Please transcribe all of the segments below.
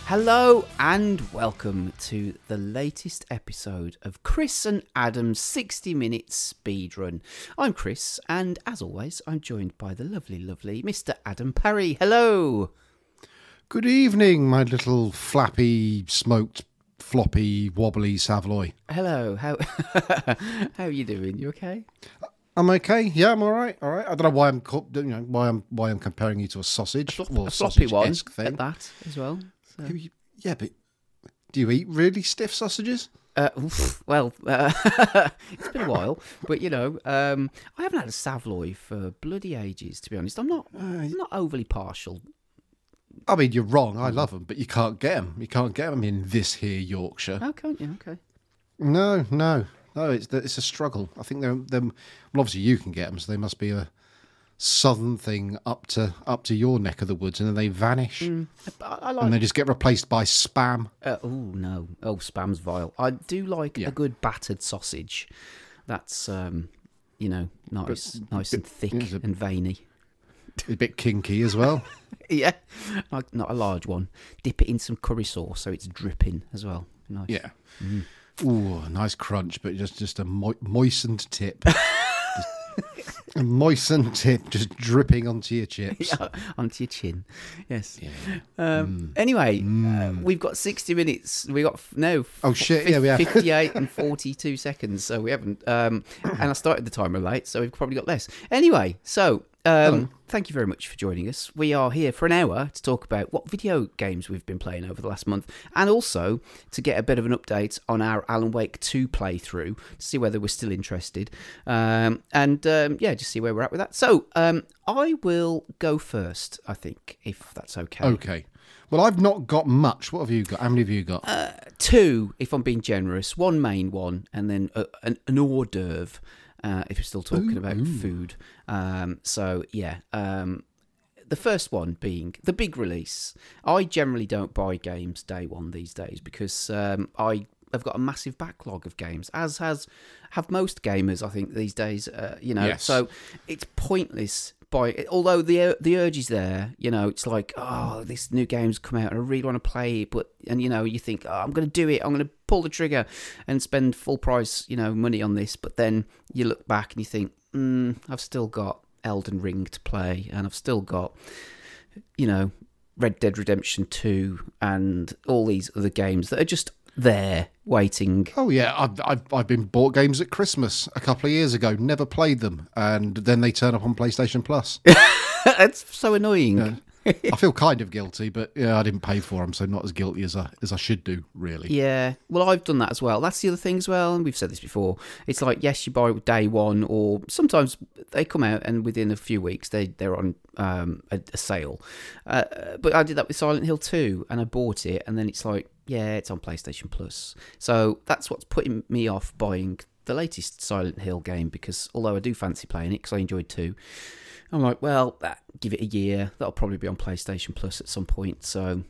Hello and welcome to the latest episode of Chris and Adam's 60-minute speedrun. I'm Chris, and as always, I'm joined by the lovely Mr. Adam Parry. Hello! Good evening, my little flappy, smoked, floppy, wobbly Savoy. Hello, how are you doing? You okay? I'm okay. Yeah, I'm all right. All right. I don't know why I'm comparing you to a sausage. A floppy one thing. At that as well. So. Yeah, but do you eat really stiff sausages? It's been a while, but I haven't had a Savoy for bloody ages. To be honest, I'm not overly partial. I mean, you're wrong. I love them, but you can't get them. You can't get them in this here Yorkshire. Oh, can't you? Okay. No. It's a struggle. I think they're well, obviously you can get them, so they must be a southern thing up to your neck of the woods, and then they vanish. I like, and they just get replaced by Spam. No! Spam's vile. I do like a good battered sausage. That's nice and thick and veiny. A bit kinky as well. Yeah, like not a large one. Dip it in some curry sauce so it's dripping as well. Nice. Yeah. Ooh, a nice crunch, but just a moistened tip. A moistened tip just dripping onto your chips. Yeah, onto your chin. Yes. Yeah. Anyway, we've got 60 minutes. We got Oh shit! Yeah, we have 58 and 42 seconds. So we haven't. And I started the timer late, so we've probably got less. Anyway, so thank you very much for joining us. We are here for an hour to talk about what video games we've been playing over the last month, and also to get a bit of an update on our Alan Wake 2 playthrough to see whether we're still interested, just see where we're at with that. So I will go first, I think, if that's okay. Okay. Well, I've not got much. What have you got? How many have you got? 2, if I'm being generous. One main one, and then an hors d'oeuvre. If you're still talking about food. The first one being the big release. I generally don't buy games day one these days because I've got a massive backlog of games, as have most gamers, I think, these days. Yes. So it's pointless. Although the urge is there, it's like, oh, this new game's come out and I really want to play it, and you think, oh, I'm going to do it, I'm going to pull the trigger and spend full price, money on this, but then you look back and you think, I've still got Elden Ring to play, and I've still got, Red Dead Redemption 2 and all these other games that are just there waiting. Oh yeah, I've been bought games at Christmas a couple of years ago, never played them, and then they turn up on PlayStation Plus. That's so annoying. I feel kind of guilty, but I didn't pay for them, so not as guilty as I should do, really. Yeah, well, I've done that as well. That's the other thing as well, and we've said this before. It's like, yes, you buy it day one, or sometimes they come out and within a few weeks they're on a sale. But I did that with Silent Hill 2, and I bought it, and then it's like, yeah, it's on PlayStation Plus. So that's what's putting me off buying the latest Silent Hill game, because although I do fancy playing it, because I enjoyed 2, I'm like, well, give it a year. That'll probably be on PlayStation Plus at some point. So,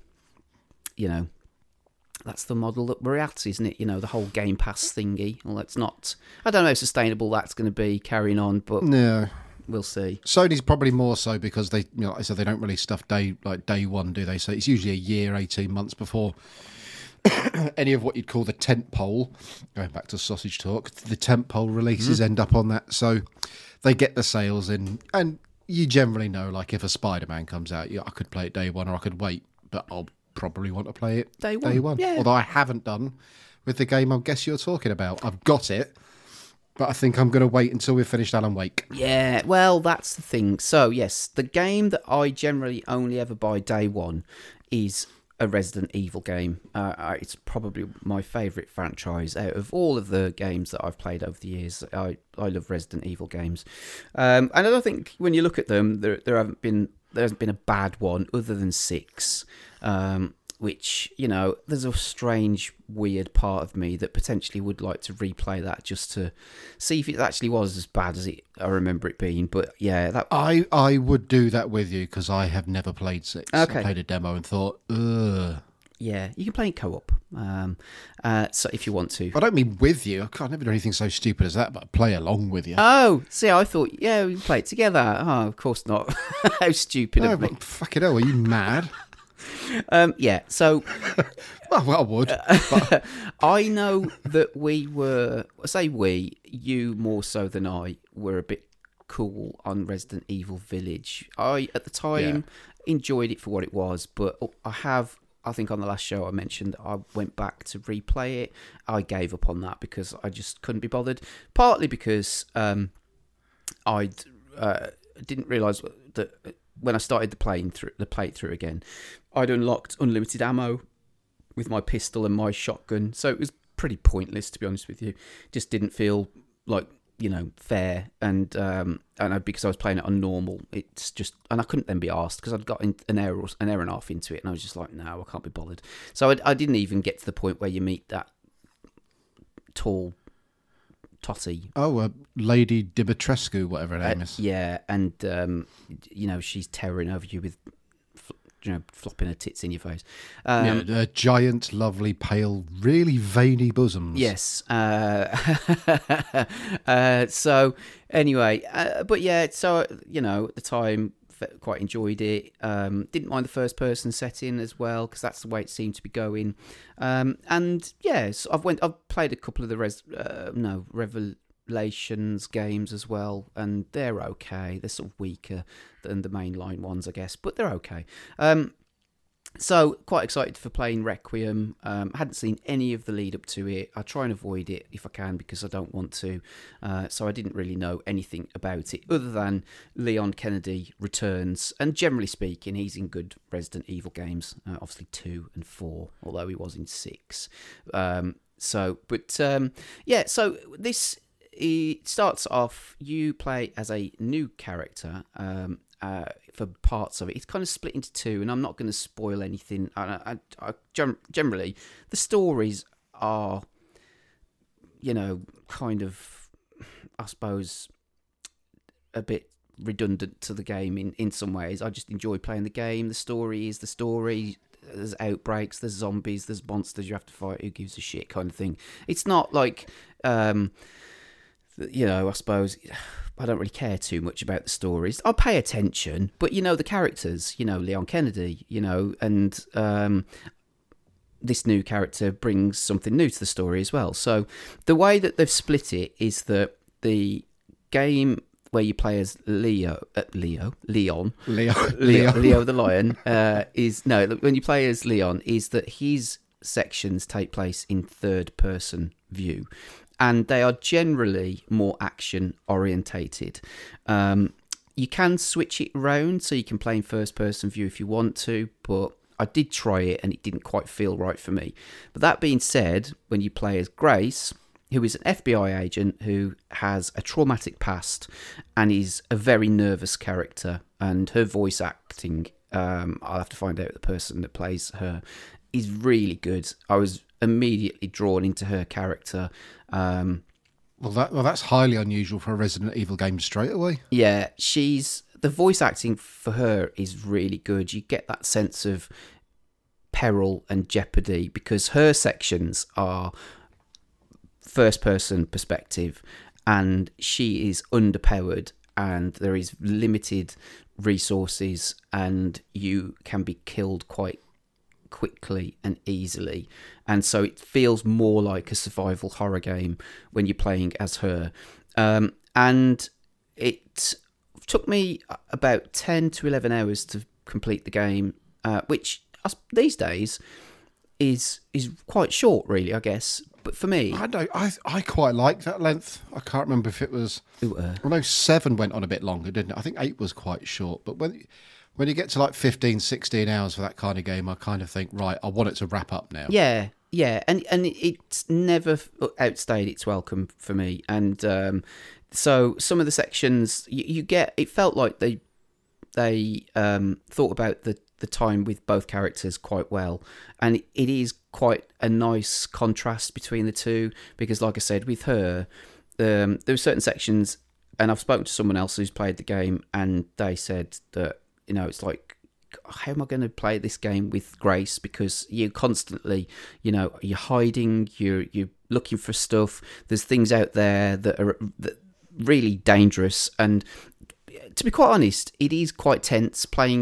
that's the model that we're at, isn't it? The whole Game Pass thingy. Well, that's not... I don't know how sustainable that's going to be carrying on, but no, we'll see. Sony's probably more so because they, like I said, they don't release stuff day one, do they? So it's usually a year, 18 months before any of what you'd call the tentpole, going back to sausage talk, the tentpole releases end up on that. So they get the sales in, and you generally know, like, if a Spider-Man comes out, I could play it day one or I could wait, but I'll probably want to play it day one. Yeah. Although I haven't done with the game I guess you're talking about. I've got it, but I think I'm going to wait until we've finished Alan Wake. Yeah, well, that's the thing. So, yes, the game that I generally only ever buy day one is a Resident Evil game. It's probably my favourite franchise out of all of the games that I've played over the years. I love Resident Evil games, and I don't think when you look at them, there hasn't been a bad one other than 6. Which, there's a strange, weird part of me that potentially would like to replay that just to see if it actually was as bad as I remember it being. But yeah, I would do that with you because I have never played 6. Okay. I played a demo and thought, ugh. Yeah, you can play in co-op, so if you want to. I don't mean with you. I've never done anything so stupid as that, but play along with you. Oh, see, I thought, we can play it together. Oh, of course not. How stupid of me. But fucking hell, are you mad? Yeah, so Well, I would. But I know that we were, I say we, you more so than I, were a bit cool on Resident Evil Village. I, at the time, enjoyed it for what it was, but I think on the last show I mentioned that I went back to replay it. I gave up on that because I just couldn't be bothered. Partly because I didn't realise that when I started the playthrough again, I'd unlocked unlimited ammo with my pistol and my shotgun, so it was pretty pointless, to be honest with you. Just didn't feel like, fair, and because I was playing it on normal, it's just, and I couldn't then be asked because I'd got an hour and a half into it, and I was just like, no, I can't be bothered. So I didn't even get to the point where you meet that tall Totty. Oh, Lady Dimitrescu, whatever her name is. Yeah, and she's towering over you with, flopping her tits in your face. Giant, lovely, pale, really veiny bosoms. Yes. So anyway, but yeah, so at the time, quite enjoyed it. Didn't mind the first person setting as well, because that's the way it seemed to be going. And yes, I've played a couple of the Revelations games as well, and they're okay. They're sort of weaker than the mainline ones, I guess, but they're okay. So quite excited for playing Requiem. Hadn't seen any of the lead up to it. I try and avoid it if I can because I don't want to. So I didn't really know anything about it other than Leon Kennedy returns, and generally speaking, he's in good Resident Evil games. Obviously 2 and 4, although he was in 6. So this. It starts off, you play as a new character for parts of it. It's kind of split into 2, and I'm not going to spoil anything. Generally, the stories are, kind of, I suppose, a bit redundant to the game in some ways. I just enjoy playing the game. The story is the story. There's outbreaks, there's zombies, there's monsters you have to fight. Who gives a shit kind of thing. It's not like... I suppose I don't really care too much about the stories. I'll pay attention, but the characters, Leon Kennedy, and this new character brings something new to the story as well. So the way that they've split it is that the game where you play as Leo the lion, when you play as Leon, is that his sections take place in third person view. And they are generally more action orientated. You can switch it around so you can play in first person view if you want to, but I did try it and it didn't quite feel right for me. But that being said, when you play as Grace, who is an FBI agent who has a traumatic past and is a very nervous character, and her voice acting, I'll have to find out the person that plays her, is really good. I was immediately drawn into her character. That's highly unusual for a Resident Evil game straight away. Yeah, the voice acting for her is really good. You get that sense of peril and jeopardy because her sections are first person perspective and she is underpowered and there is limited resources and you can be killed quite quickly and easily, and so it feels more like a survival horror game when you're playing as her. And it took me about 10 to 11 hours to complete the game, which these days is quite short, really, I guess. But for me, I quite like that length. I can't remember if it was. I know 7 went on a bit longer, didn't it? I think 8 was quite short, but when you get to like 15, 16 hours for that kind of game, I kind of think, right, I want it to wrap up now. Yeah, and it's never outstayed its welcome for me. And so some of the sections, you get, it felt like they thought about the time with both characters quite well. And it is quite a nice contrast between the two, because like I said, with her, there were certain sections, and I've spoken to someone else who's played the game, and they said that, it's like, how am I going to play this game with Grace? Because you constantly, you're hiding, you're looking for stuff. There's things out there that are really dangerous. And to be quite honest, it is quite tense playing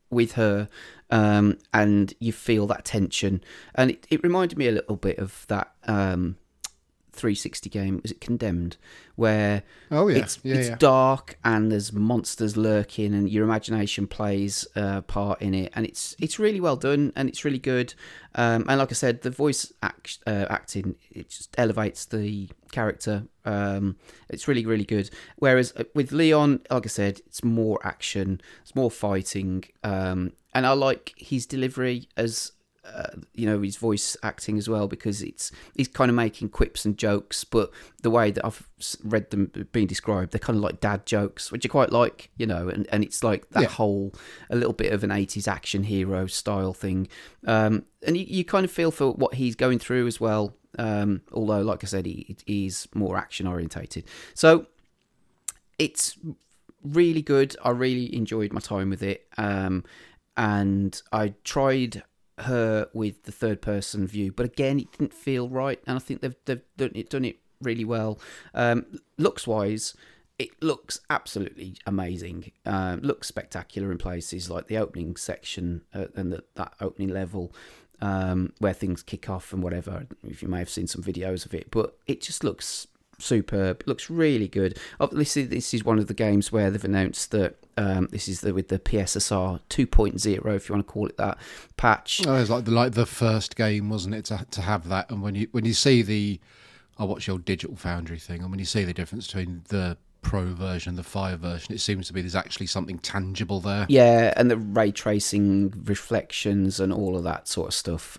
with her, and you feel that tension. And it reminded me a little bit of that 360 game, was it Condemned, where it's dark and there's monsters lurking and your imagination plays a part in it, and it's really well done and it's really good, and like I said, the voice acting, it just elevates the character. It's really, really good, whereas with Leon, like I said, it's more action, it's more fighting, and I like his delivery as his voice acting as well, because he's kind of making quips and jokes, but the way that I've read them being described, they're kind of like dad jokes, which I quite like, and it's like that whole, a little bit of an 80s action hero style thing, and you kind of feel for what he's going through as well, although like I said, he's more action orientated. So it's really good. I really enjoyed my time with it, and I tried her with the third person view, but again, it didn't feel right, and I think they've done it really well. Looks wise, it looks absolutely amazing. Looks spectacular in places, like the opening section and that opening level, where things kick off and whatever. If you may have seen some videos of it, but it just looks superb. It looks really good. Obviously, this is one of the games where they've announced that this is with the PSSR 2.0, if you want to call it that, patch. Oh, it was like the first game, wasn't it, to have that? And when you see I watch your Digital Foundry thing, and when you see the difference between the Pro version and the Fire version, it seems to be there's actually something tangible there. Yeah, and the ray tracing reflections and all of that sort of stuff.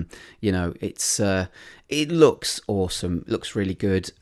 It looks awesome. It looks really good.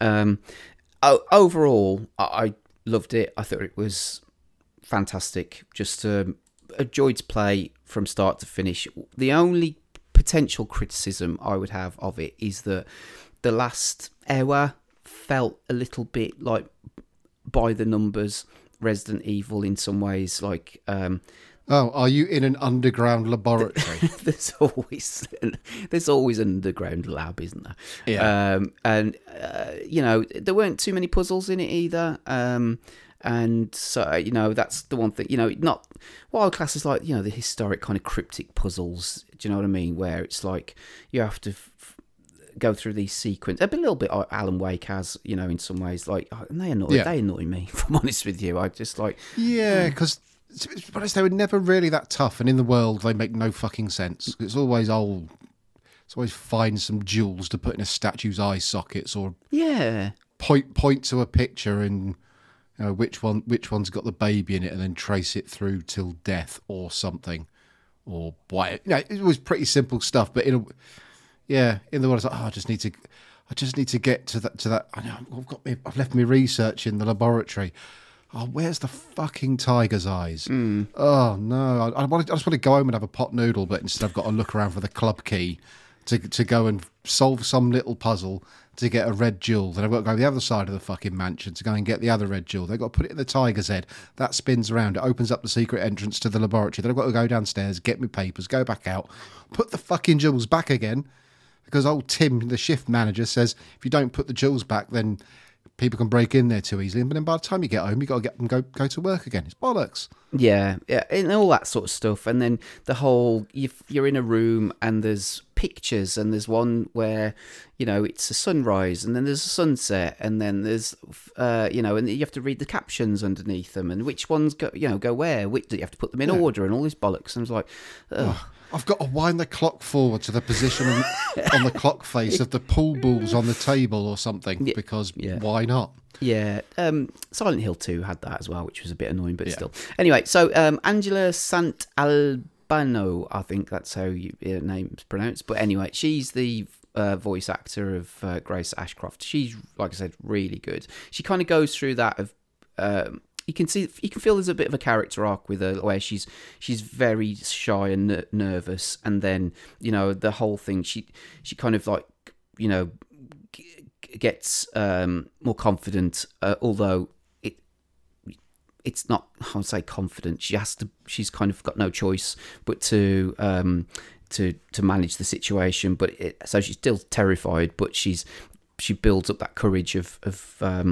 Overall, I loved it. I thought it was fantastic. Just a joy to play from start to finish. The only potential criticism I would have of it is that the last hour felt a little bit like by the numbers Resident Evil in some ways. Like, are you in an underground laboratory? there's always an underground lab, isn't there? Yeah. And there weren't too many puzzles in it either. And so, that's the one thing, not wild class is like, the historic kind of cryptic puzzles. Do you know what I mean? Where it's like you have to go through these sequences. A little bit like Alan Wake has, in some ways. Like, and they annoy me, if I'm honest with you. I just like... Yeah, because... To be honest, they were never really that tough, and in the world, they make no fucking sense. It's always old. It's always find some jewels to put in a statue's eye sockets, or point to a picture and which one's got the baby in it, and then trace it through till death or something, or why. It was pretty simple stuff. But in the world, it's like, I just need to get to that. I know I've left me research in the laboratory. Oh, where's the fucking tiger's eyes? Oh, no. I just want to go home and have a pot noodle, but instead I've got to look around for the club key to go and solve some little puzzle to get a red jewel. Then I've got to go to the other side of the fucking mansion to go and get the other red jewel. They've got to put it in the tiger's head. That spins around. It opens up the secret entrance to the laboratory. Then I've got to go downstairs, get my papers, go back out, put the fucking jewels back again, because old Tim, the shift manager, says if you don't put the jewels back, then... people can break in there too easily, but then by the time you get home, you got to get them go to work again. It's bollocks. Yeah, and all that sort of stuff. And then the whole you're in a room and there's pictures, and there's one where it's a sunrise, and then there's a sunset, and then there's and you have to read the captions underneath them, and which ones go where. You have to put them in order, and all this bollocks. And I was like, ugh. I've got to wind the clock forward to the position on the clock face of the pool balls on the table or something, because why not? Yeah. Silent Hill 2 had that as well, which was a bit annoying, but still. Anyway, so Angela Sant'Albano, I think that's how your name's pronounced. But anyway, she's the voice actor of Grace Ashcroft. She's, like I said, really good. She kind of goes through that of... you can feel there's a bit of a character arc with her, where she's very shy and nervous, and then the whole thing she kind of like gets more confident, although it's not, I would say, confident. She's kind of got no choice but to manage the situation, so she's still terrified, but she builds up that courage of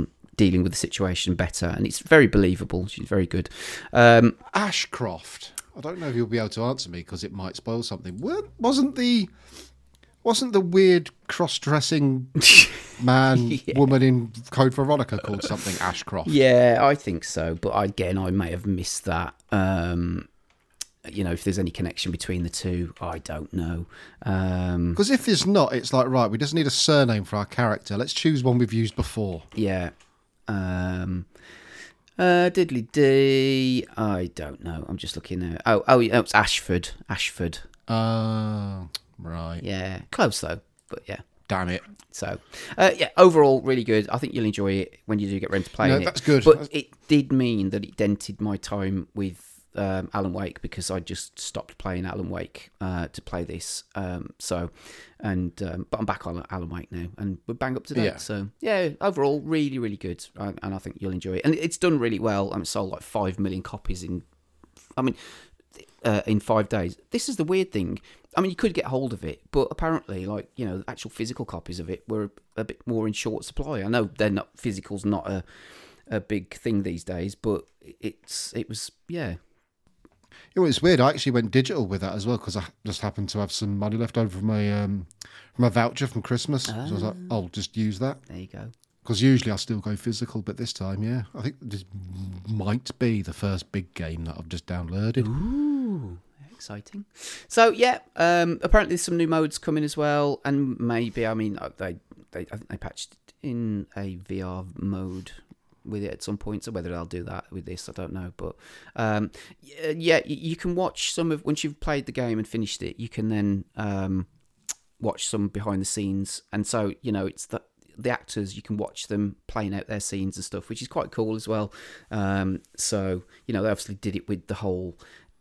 dealing with the situation better, and it's very believable. She's very good. Ashcroft. I don't know if you'll be able to answer me because it might spoil something. Wasn't the weird cross-dressing man woman in Code Veronica called something Ashcroft? Yeah, I think so. But again, I may have missed that. If there's any connection between the two, I don't know. Because if there's not, it's like, right, we just need a surname for our character. Let's choose one we've used before. Yeah. Diddly D. I don't know. I'm just looking at. Oh, it's Ashford. Ashford. Right. Yeah, close though. But yeah. Damn it. So, overall, really good. I think you'll enjoy it when you do get round to playing it. That's good. But it did mean that it dented my time with Alan Wake because I just stopped playing Alan Wake to play this. But I'm back on Alan Wake now, and we're bang up to date. Yeah. So yeah, overall, really, really good, and I think you'll enjoy it. And it's done really well. It sold like 5 million copies in 5 days. This is the weird thing. I mean, you could get hold of it, but apparently, actual physical copies of it were a bit more in short supply. I know physical's not a big thing these days, but it was. It was weird. I actually went digital with that as well because I just happened to have some money left over from my voucher from Christmas. So I was like, I'll just use that. There you go. Because usually I still go physical, but this time, yeah, I think this might be the first big game that I've just downloaded. Ooh, exciting. So yeah, apparently there's some new modes coming as well, and maybe I think they patched in a VR mode with it at some point. So whether they'll do that with this, I don't know. But you can watch some of once you've played the game and finished it. You can then watch some behind the scenes, and so it's the actors, you can watch them playing out their scenes and stuff, which is quite cool as well. So they obviously did it with the whole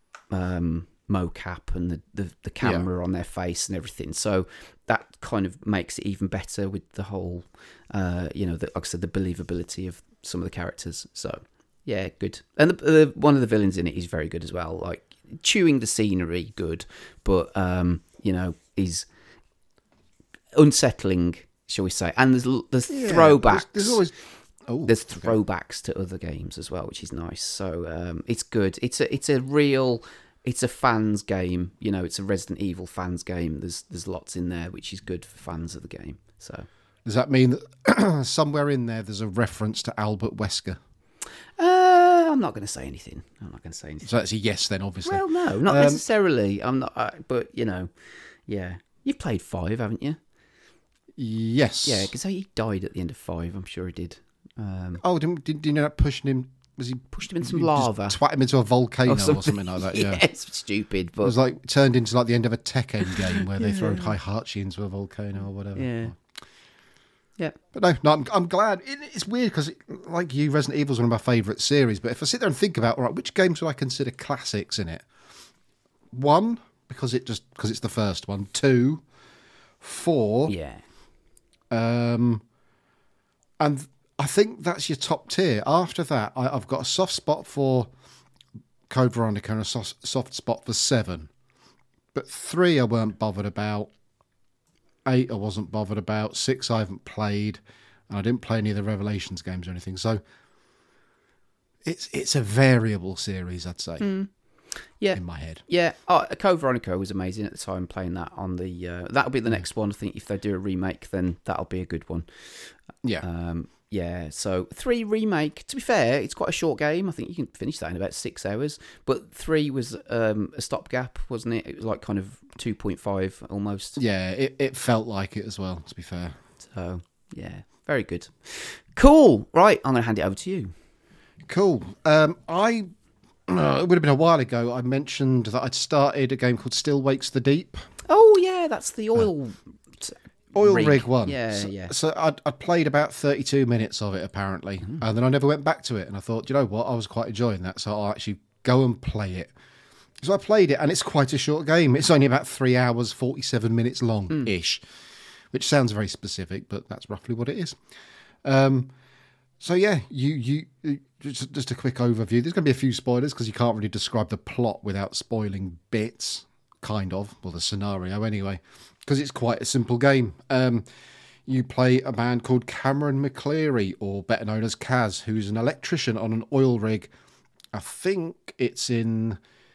mocap and the camera on their face and everything. So that kind of makes it even better with the whole, like I said, the believability of some of the characters. So yeah, good. And the one of the villains in it is very good as well. Like chewing the scenery, good, but is unsettling, shall we say? And there's throwbacks. There's always throwbacks to other games as well, which is nice. So it's good. It's a fans game. It's a Resident Evil fans game. There's lots in there, which is good for fans of the game. So does that mean that somewhere in there's a reference to Albert Wesker? I'm not going to say anything. So that's a yes then, obviously. Well, no, not necessarily. I'm not. But yeah. You've played 5, haven't you? Yes. Yeah, because he died at the end of 5. I'm sure he did. Did you know that pushing him? Was he pushed him in some lava? Twat him into a volcano or something like that. Yeah, it's stupid, but it was like turned into like the end of a Tekken game where they throw Heihachi into a volcano or whatever. Yeah. But no, I'm glad. It's weird because, like you, Resident Evil is one of my favourite series. But if I sit there and think about, all right, which games would I consider classics in it? 1, because it's the first one. 2, 4. Yeah. And I think that's your top tier. After that, I've got a soft spot for Code Veronica and a soft spot for 7. But 3 I weren't bothered about. 8 I wasn't bothered about. 6 I haven't played. And I didn't play any of the Revelations games or anything. So it's a variable series, I'd say. Yeah, in my head. Yeah, Code Veronica was amazing at the time playing that on the. That'll be the next one. I think if they do a remake, then that'll be a good one. Yeah. Yeah. So 3 remake. To be fair, it's quite a short game. I think you can finish that in about 6 hours. But 3 was a stopgap, wasn't it? It was like kind of 2.5 almost. Yeah, it felt like it as well. To be fair. So yeah, very good. Cool. Right, I'm going to hand it over to you. Cool. It would have been a while ago. I mentioned that I'd started a game called Still Wakes the Deep. Oh yeah, that's the oil rig one. Yeah. So I'd played about 32 minutes of it apparently, and then I never went back to it. And I thought, you know what, I was quite enjoying that, so I'll actually go and play it. So I played it, and it's quite a short game. It's only about 3 hours 47 minutes long ish, which sounds very specific, but that's roughly what it is. So yeah, you just a quick overview. There's going to be a few spoilers because you can't really describe the plot without spoiling bits, kind of, well, the scenario anyway, because it's quite a simple game. You play a man called Cameron McCleary, or better known as Kaz, who's an electrician on an oil rig. I think it's in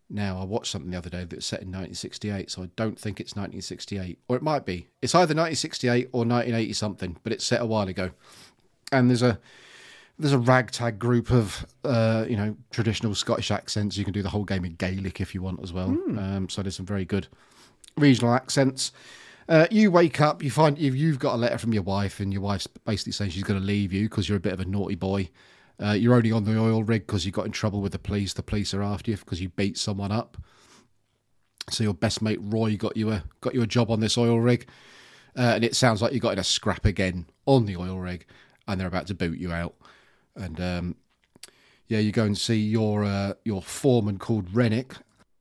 Now, I watched something the other day that's set in 1968, so I don't think it's 1968. Or it might be. It's either 1968 or 1980 something, but it's set a while ago. And there's a ragtag group of, traditional Scottish accents. You can do the whole game in Gaelic if you want as well. So there's some very good regional accents. You wake up, you find you've got a letter from your wife, and your wife's basically saying she's going to leave you because you're a bit of a naughty boy. You're only on the oil rig because you got in trouble with the police. The police are after you because you beat someone up. So your best mate Roy got you a job on this oil rig, and it sounds like you got in a scrap again on the oil rig, and they're about to boot you out. And you go and see your foreman called Rennick,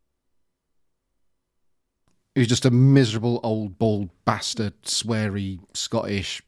who's just a miserable old bald bastard, sweary Scottish.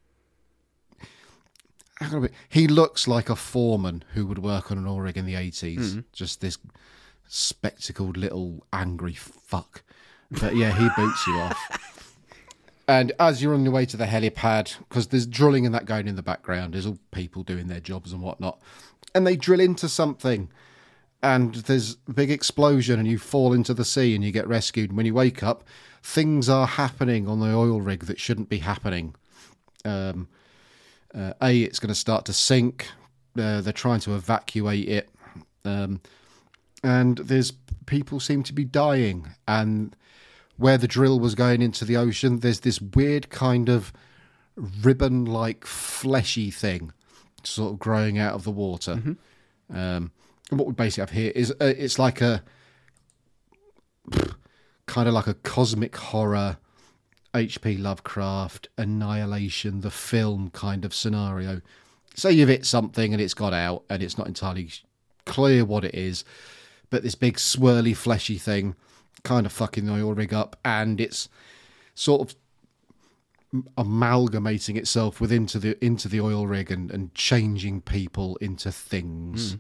He looks like a foreman who would work on an oil rig in the 80s. Just this spectacled little angry fuck. But yeah, he boots you off. And as you're on your way to the helipad, because there's drilling and that going in the background, there's all people doing their jobs and whatnot. And they drill into something. And there's a big explosion and you fall into the sea and you get rescued. And when you wake up, things are happening on the oil rig that shouldn't be happening. It's going to start to sink. They're trying to evacuate it. And there's people seem to be dying. And where the drill was going into the ocean, there's this weird kind of ribbon-like fleshy thing sort of growing out of the water. And what we basically have here is it's like a kind of like a cosmic horror H.P. Lovecraft, Annihilation, the film kind of scenario. Say you've hit something and it's got out and it's not entirely clear what it is, but this big swirly fleshy thing kind of fucking the oil rig up, and it's sort of amalgamating itself into the oil rig and changing people into things.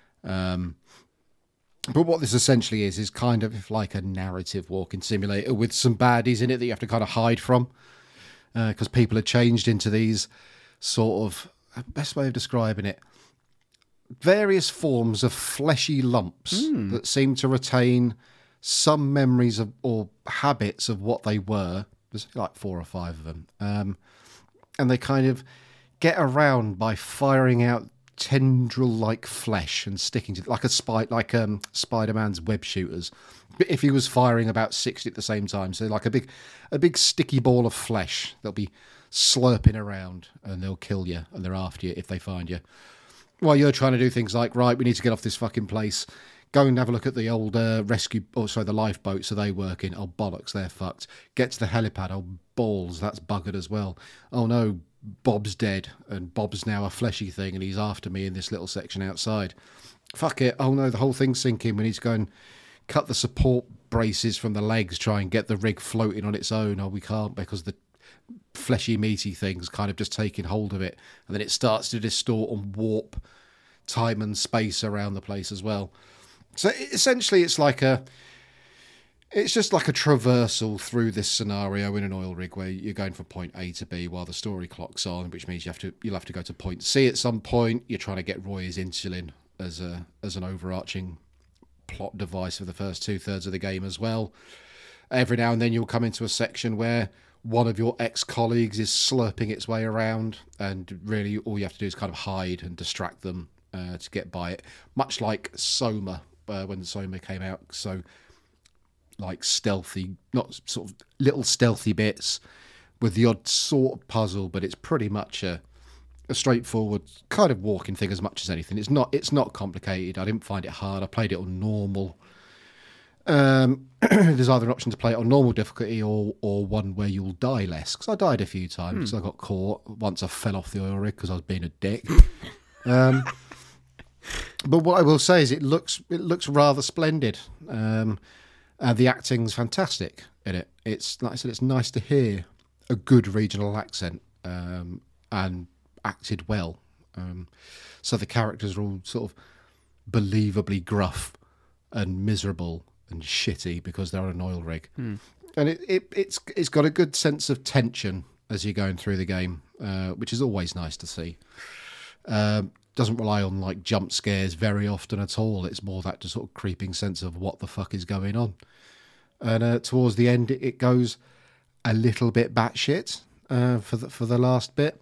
But what this essentially is kind of like a narrative walking simulator with some baddies in it that you have to kind of hide from, because people are changed into these sort of, best way of describing it, various forms of fleshy lumps that seem to retain some memories of or habits of what they were. There's like 4 or 5 of them. And they kind of get around by firing out tendril-like flesh and sticking to like Spider-Man's web shooters. But if he was firing about 60 at the same time, so like a big sticky ball of flesh, they'll be slurping around and they'll kill you and they're after you if they find you. While you're trying to do things like, right, we need to get off this fucking place. Go and have a look at the old the lifeboats. Are they working? Oh, bollocks, they're fucked. Get to the helipad. Oh, balls, that's buggered as well. Oh, no, Bob's dead, and Bob's now a fleshy thing, and he's after me in this little section outside. Fuck it. Oh, no, the whole thing's sinking. We need to go and cut the support braces from the legs, try and get the rig floating on its own. Oh, we can't because the fleshy, meaty thing's kind of just taking hold of it, and then it starts to distort and warp time and space around the place as well. So essentially, it's just like a traversal through this scenario in an oil rig where you're going from point A to B while the story clock's on, which means you'll have to go to point C at some point. You're trying to get Roy's insulin as an overarching plot device for the first 2/3 of the game as well. Every now and then you'll come into a section where one of your ex-colleagues is slurping its way around, and really all you have to do is kind of hide and distract them to get by it. Much like Soma, when Soma came out, so like stealthy, not sort of little stealthy bits with the odd sort of puzzle, but it's pretty much a straightforward kind of walking thing as much as anything. It's not complicated. I didn't find it hard. I played it on normal. There's either an option to play it on normal difficulty or one where you'll die less, because I died a few times because I got caught once. I fell off the oil rig because I was being a dick. But what I will say is it looks rather splendid. The acting's fantastic in it. It's like I said, it's nice to hear a good regional accent and acted well. So the characters are all sort of believably gruff and miserable and shitty because they're on an oil rig. And it's got a good sense of tension as you're going through the game, which is always nice to see. doesn't rely on like jump scares very often at all. It's more that just sort of creeping sense of what the fuck is going on. And towards the end, it goes a little bit batshit for the last bit.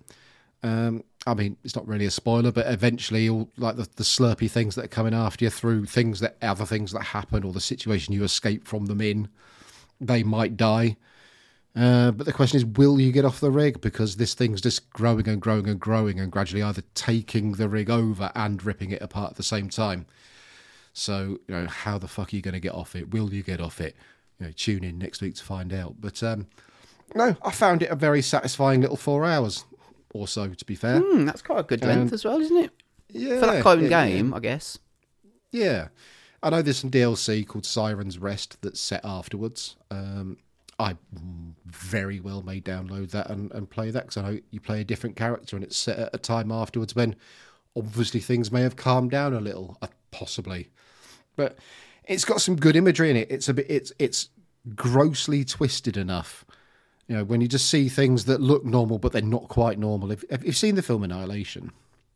I mean, it's not really a spoiler, but eventually, all like the slurpy things that are coming after you through other things that happen, or the situation you escape from them in, they might die. But the question is, will you get off the rig? Because this thing's just growing and growing and growing, and gradually either taking the rig over and ripping it apart at the same time. So, how the fuck are you going to get off it? Will you get off it? Tune in next week to find out. But no, I found it a very satisfying little 4 hours or so, to be fair. That's quite a good length as well, isn't it? Yeah, for that kind of game, I guess. Yeah. I know there's some DLC called Siren's Rest that's set afterwards. I very well may download that and play that, because I know you play a different character and it's set at a time afterwards when obviously things may have calmed down a little, possibly. But it's got some good imagery in it. It's grossly twisted enough. When you just see things that look normal but they're not quite normal. Have you seen the film Annihilation?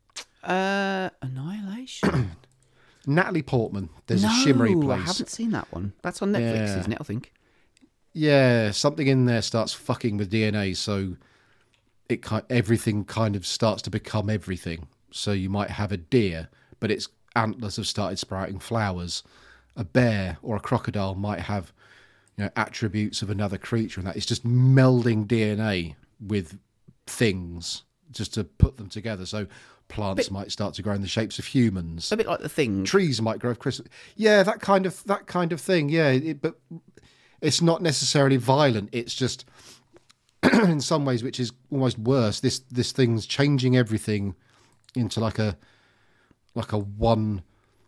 Annihilation? Natalie Portman. There's a shimmery place. I haven't seen that one. That's on Netflix, isn't it, I think? Yeah, something in there starts fucking with DNA, so everything kind of starts to become everything. So you might have a deer, but its antlers have started sprouting flowers. A bear or a crocodile might have attributes of another creature, and that it's just melding DNA with things just to put them together. So plants might start to grow in the shapes of humans. A bit like The Thing. Trees might grow crystal. Yeah, that kind of thing. Yeah, but it's not necessarily violent. It's just in some ways, which is almost worse. This thing's changing everything into like a one.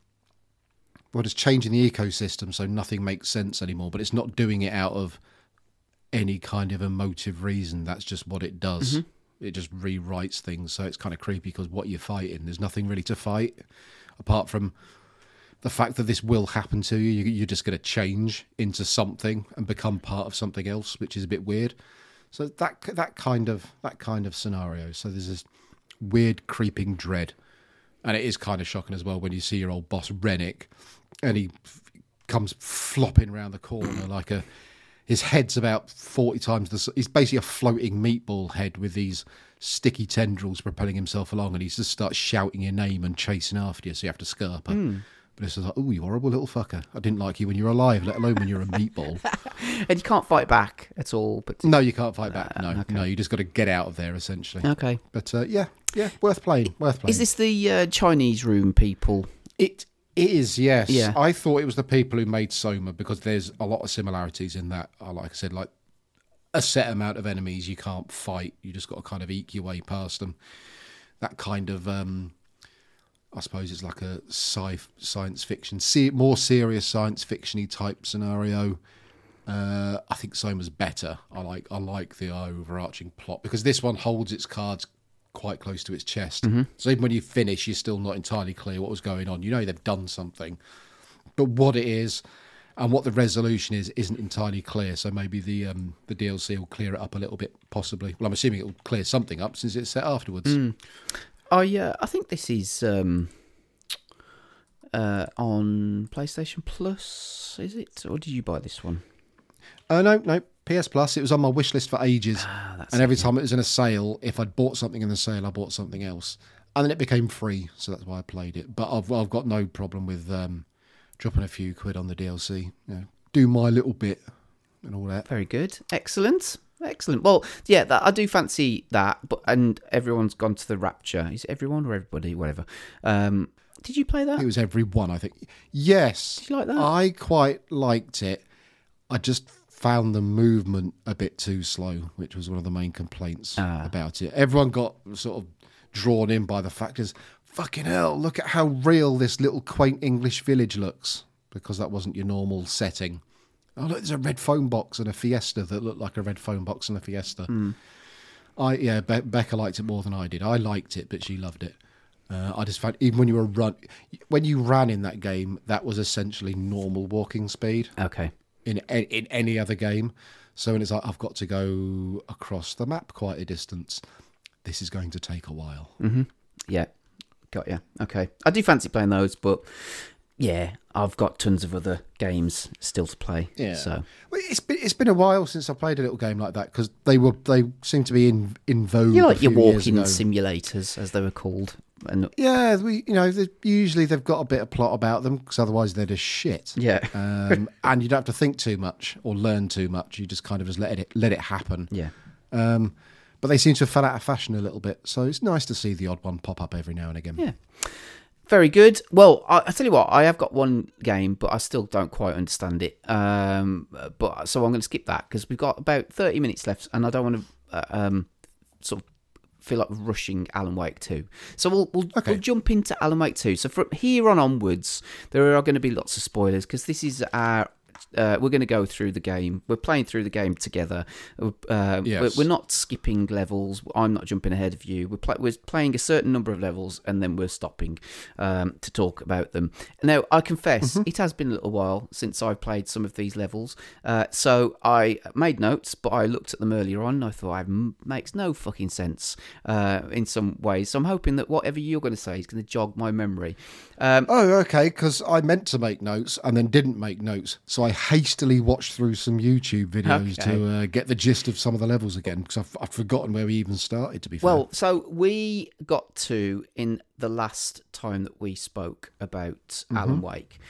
Well, it's changing the ecosystem, so nothing makes sense anymore. But it's not doing it out of any kind of emotive reason. That's just what it does. Mm-hmm. It just rewrites things, so it's kind of creepy because what you're fighting, there's nothing really to fight apart from the fact that this will happen to you. You're just going to change into something and become part of something else, which is a bit weird. So that kind of scenario. So there's this weird creeping dread, and it is kind of shocking as well when you see your old boss Rennick, and he comes flopping around the corner like his head's about 40 times he's basically a floating meatball head with these sticky tendrils propelling himself along, and he just starts shouting your name and chasing after you, so you have to scurper. But it's like, oh, you horrible little fucker. I didn't like you when you were alive, let alone when you're a meatball. And you can't fight back at all. But no, you can't fight back. No, okay. No, you just got to get out of there, essentially. Okay. But yeah, worth playing. Is this the Chinese Room people? It is, yes. Yeah. I thought it was the people who made Soma, because there's a lot of similarities in that. Like I said, like a set amount of enemies you can't fight. You just got to kind of eke your way past them. That kind of... I suppose it's like a science fiction, more serious science fiction-y type scenario. I think Soma's better. I like the overarching plot, because this one holds its cards quite close to its chest. Mm-hmm. So even when you finish, you're still not entirely clear what was going on. They've done something, but what it is and what the resolution is isn't entirely clear. So maybe the DLC will clear it up a little bit, possibly. Well, I'm assuming it will clear something up since it's set afterwards. I think this is on PlayStation Plus, is it? Or did you buy this one? No, PS Plus. It was on my wish list for ages. And every time it was in a sale, if I'd bought something in the sale, I bought something else. And then it became free, so that's why I played it. But I've got no problem with dropping a few quid on the DLC. Do my little bit and all that. Very good. Excellent. Well, yeah, I do fancy that, and everyone's gone to the Rapture. Is it everyone or everybody? Whatever. Did you play that? It was everyone, I think. Yes. Did you like that? I quite liked it. I just found the movement a bit too slow, which was one of the main complaints about it. Everyone got sort of drawn in by the fact is, fucking hell, look at how real this little quaint English village looks, because that wasn't your normal setting. Oh, look, there's a red phone box and a Fiesta that looked like a red phone box and a Fiesta. Becca liked it more than I did. I liked it, but she loved it. I just found, even when you ran in that game, that was essentially normal walking speed. Okay. In any other game. So when it's like, I've got to go across the map quite a distance, this is going to take a while. Mm-hmm. Yeah. Got you. Okay. I do fancy playing those, but yeah, I've got tons of other games still to play. Yeah. So Well, it's been a while since I played a little game like that because they seem to be in vogue. you a like your few years walking ago. simulators, as they were called. And Yeah, usually they've got a bit of plot about them because otherwise they're just shit. yeah, And you don't have to think too much or learn too much. You just kind of just let it happen. yeah. But they seem to have fell out of fashion a little bit, so it's nice to see the odd one pop up every now and again. Yeah. Very good. Well, I tell you what, I have got one game, but I still don't quite understand it. But so I'm going to skip that because we've got about 30 minutes left, and I don't want to sort of feel like rushing Alan Wake 2. So we'll jump into Alan Wake 2. So from here on onwards, there are going to be lots of spoilers because this is our. We're going to go through the game. We're playing through the game together. Yes. We're not skipping levels. I'm not jumping ahead of you. We're playing a certain number of levels and then we're stopping to talk about them. Now, I confess, it has been a little while since I've played some of these levels. So I made notes, but I looked at them earlier on and I thought it makes no fucking sense in some ways. So I'm hoping that whatever you're going to say is going to jog my memory. Okay, because I meant to make notes and then didn't make notes. So I hastily watched through some YouTube videos to get the gist of some of the levels again because I've forgotten where we even started, to be fair. Well, so we got to, in the last time that we spoke about Alan Wake,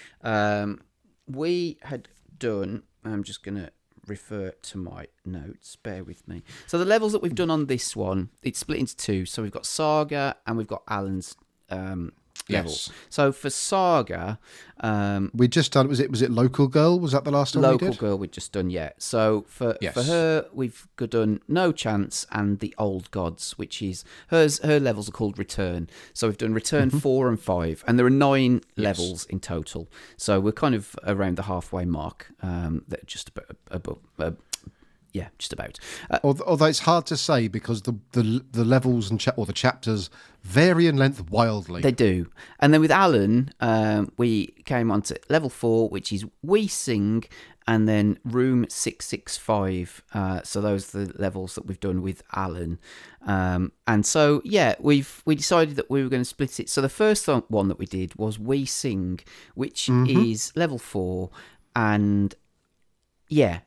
we had done, I'm just going to refer to my notes, bear with me. So the levels that we've done on this one, it's split into two. So we've got Saga and we've got Alan's levels. So for Saga, we just done. Was it Local Girl? Was that the last one we Local did? Girl we've just done, yeah. So for her, we've done No Chance and The Old Gods, which is her levels are called Return. So we've done Return 4 and 5, and there are 9 levels in total. So we're kind of around the halfway mark. That just above. Yeah, just about. Although it's hard to say because the levels and or the chapters vary in length wildly. They do. And then with Alan, we came on to level 4, which is We Sing, and then Room 665. So those are the levels that we've done with Alan. And so, yeah, we decided that we were going to split it. So the first one that we did was We Sing, which is level 4. And, yeah,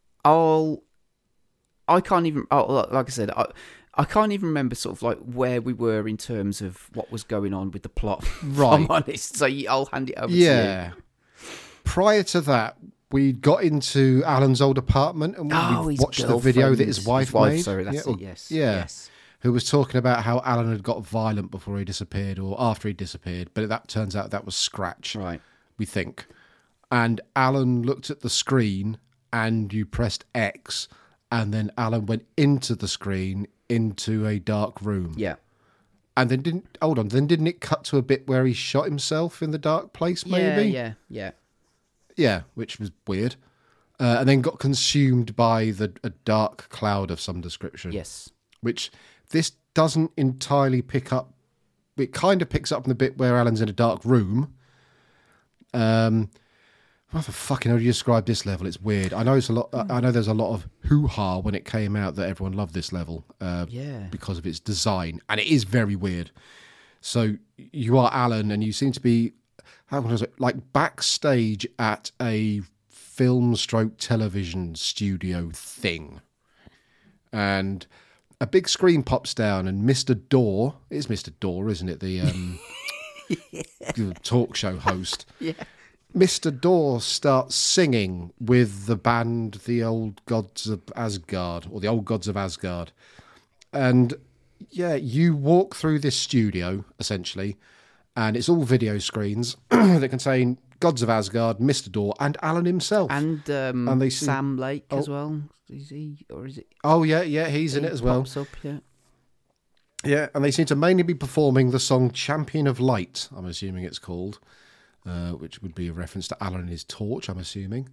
I can't even, like I said, I can't even remember sort of like where we were in terms of what was going on with the plot, right. if I'm honest. So I'll hand it over to you. Yeah. Prior to that, we got into Alan's old apartment and we watched the video that his wife made. Sorry, that's it, yes. Yeah. Yes. Who was talking about how Alan had got violent before he disappeared or after he disappeared. But that turns out that was Scratch, Right. we think. And Alan looked at the screen and you pressed X and then Alan went into the screen into a dark room. Yeah. And then didn't it cut to a bit where he shot himself in the dark place, maybe? Yeah. Yeah, which was weird. And then got consumed by a dark cloud of some description. Yes. Which this doesn't entirely pick up. It kind of picks up in the bit where Alan's in a dark room. How the fucking hell do you describe this level? It's weird. I know it's a lot. I know there's a lot of hoo-ha when it came out that everyone loved this level. Because of its design, and it is very weird. So you are Alan, and you seem to be like backstage at a film/television studio thing, and a big screen pops down, and Mr. Dorr, it's Mr. Dorr, isn't it? The talk show host. Yeah. Mr. Dorr starts singing with the band The Old Gods of Asgard, or The Old Gods of Asgard. And yeah, you walk through this studio, essentially, and it's all video screens that contain Gods of Asgard, Mr. Dorr, and Alan himself. And Sam Lake as well. Is he, or is it? Oh, yeah, he's in it as well. Pops up, yeah. Yeah, and they seem to mainly be performing the song Champion of Light, I'm assuming it's called. Which would be a reference to Alan and his torch, I'm assuming.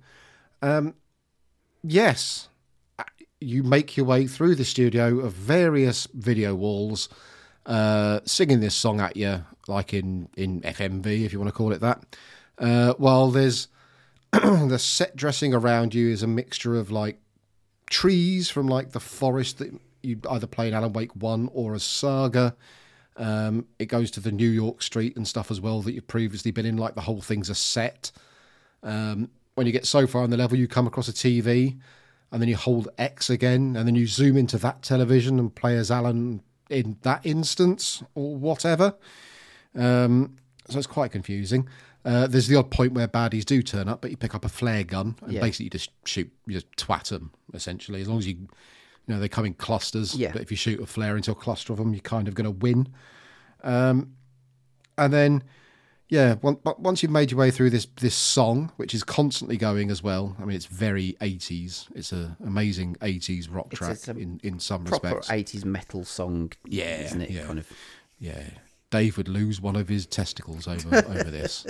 Yes, you make your way through the studio of various video walls, singing this song at you, like in FMV, if you want to call it that. While there's the set dressing around you is a mixture of like trees from like the forest that you either play in Alan Wake 1 or a Saga. It goes to the New York street and stuff as well that you've previously been in, like the whole thing's a set. When you get so far in the level, you come across a TV, and then you hold X again, and then you zoom into that television and play as Alan in that instance or whatever. So it's quite confusing. There's the odd point where baddies do turn up, but you pick up a flare gun and basically you just shoot, you just twat them, essentially. As long as you know, they come in clusters, but if you shoot a flare into a cluster of them, you're kind of going to win. And then, once you've made your way through this song, which is constantly going as well, I mean, it's very 80s. It's an amazing 80s rock track in some proper respects. 80s metal song, isn't it? Kind of. Yeah. Dave would lose one of his testicles over this.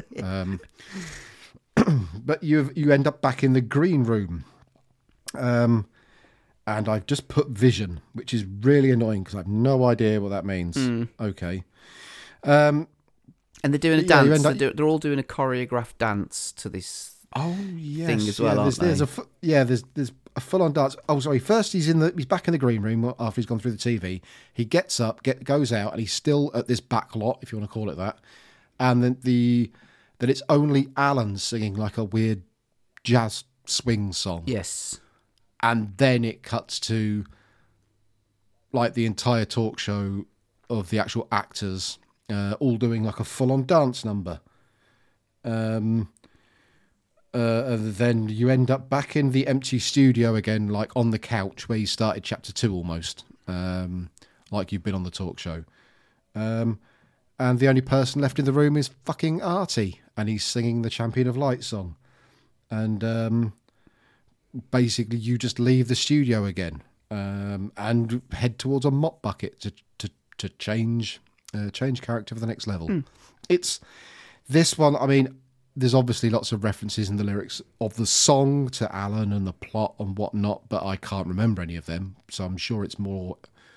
But you end up back in the green room. And I've just put vision, which is really annoying because I have no idea what that means. Okay. And they're doing a dance. They're all doing a choreographed dance to this thing as well, aren't they? There's a full-on dance. Oh, sorry. First, he's back in the green room after he's gone through the TV. He gets up, goes out, and he's still at this back lot, if you want to call it that. And then it's only Alan singing like a weird jazz swing song. Yes. And then it cuts to like the entire talk show of the actual actors all doing like a full-on dance number. Then you end up back in the empty studio again, like on the couch where you started chapter 2 almost, like you've been on the talk show. And the only person left in the room is fucking Artie, and he's singing the Champion of Light song. And basically you just leave the studio again and head towards a mop bucket to change character for the next level. It's this one, I mean, there's obviously lots of references in the lyrics of the song to Alan and the plot and whatnot, but I can't remember any of them, so I'm sure it's more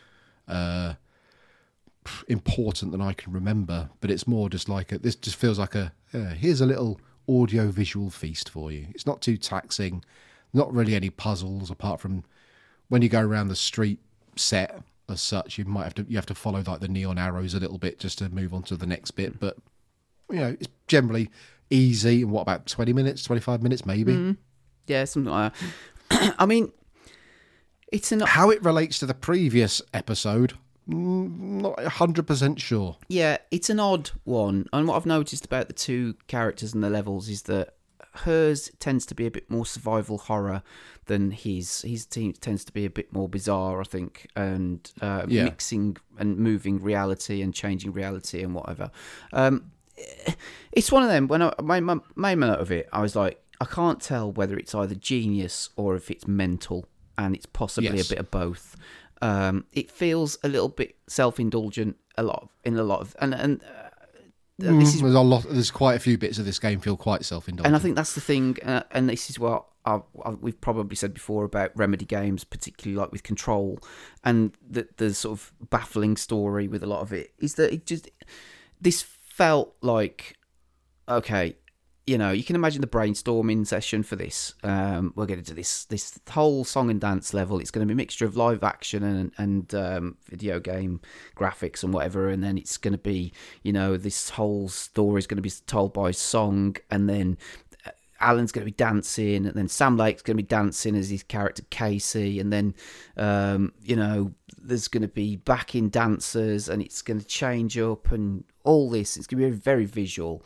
important than I can remember. But it's more just like this just feels like here's a little audio visual feast for you. It's not too taxing, not really any puzzles apart from when you go around the street set as such. You have to follow like the neon arrows a little bit just to move on to the next bit, but it's generally easy. And what, about 20 minutes, 25 minutes maybe? Yeah, something like that. I mean, how it relates to the previous episode, not 100% sure. Yeah, it's an odd one. And what I've noticed about the two characters and the levels is that hers tends to be a bit more survival horror than his. His team tends to be a bit more bizarre, I think, and mixing and moving reality and changing reality and whatever. It's one of them. When I made my note of it, I was like, I can't tell whether it's either genius or if it's mental, and it's possibly a bit of both. It feels a little bit self-indulgent, There's quite a few bits of this game feel quite self-indulgent, and I think that's the thing. And this is what we've probably said before about Remedy games, particularly like with Control, and the sort of baffling story with a lot of it is that this felt like, okay, you can imagine the brainstorming session for this. We're getting to this whole song and dance level. It's going to be a mixture of live action and video game graphics and whatever. And then it's going to be, this whole story is going to be told by song. And then Alan's going to be dancing. And then Sam Lake's going to be dancing as his character Casey. And then, there's going to be backing dancers and it's going to change up and all this. It's going to be very visual.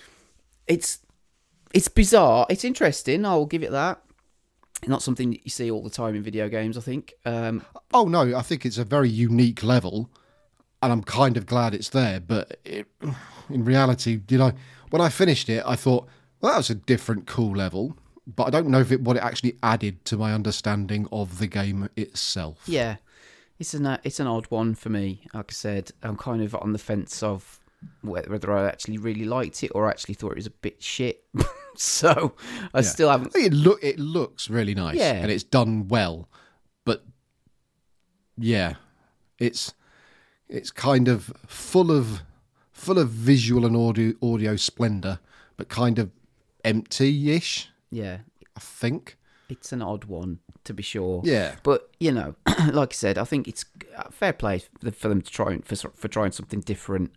It's bizarre. It's interesting. I'll give it that. Not something that you see all the time in video games, I think. Oh, no, I think it's a very unique level, and I'm kind of glad it's there. But in reality, when I finished it, I thought, well, that was a different, cool level. But I don't know what it actually added to my understanding of the game itself. Yeah, it's an odd one for me. Like I said, I'm kind of on the fence of whether I actually really liked it or actually thought it was a bit shit. So I still haven't. It looks really nice, and it's done well. But yeah, it's kind of full of visual and audio splendor, but kind of empty-ish. Yeah, I think it's an odd one. to be sure. Yeah. But like I said, I think it's fair play for them to try for trying something different.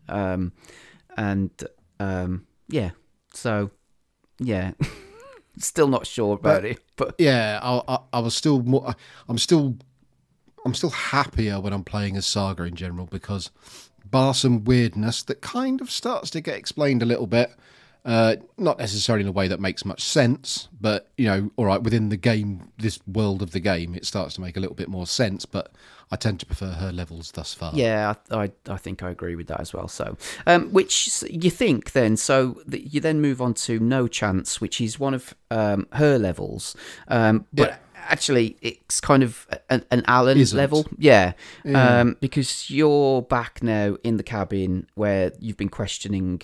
Yeah. So yeah, still not sure about it. But yeah, I was still more. I'm still happier when I'm playing as Saga in general, because bar some weirdness that kind of starts to get explained a little bit. Not necessarily in a way that makes much sense, but all right, within the game, this world of the game, it starts to make a little bit more sense. But I tend to prefer her levels thus far. Yeah, I think I agree with that as well. So, which you think then? So you then move on to No Chance, which is one of her levels, but actually it's kind of an Alan level. Yeah, because you're back now in the cabin where you've been questioning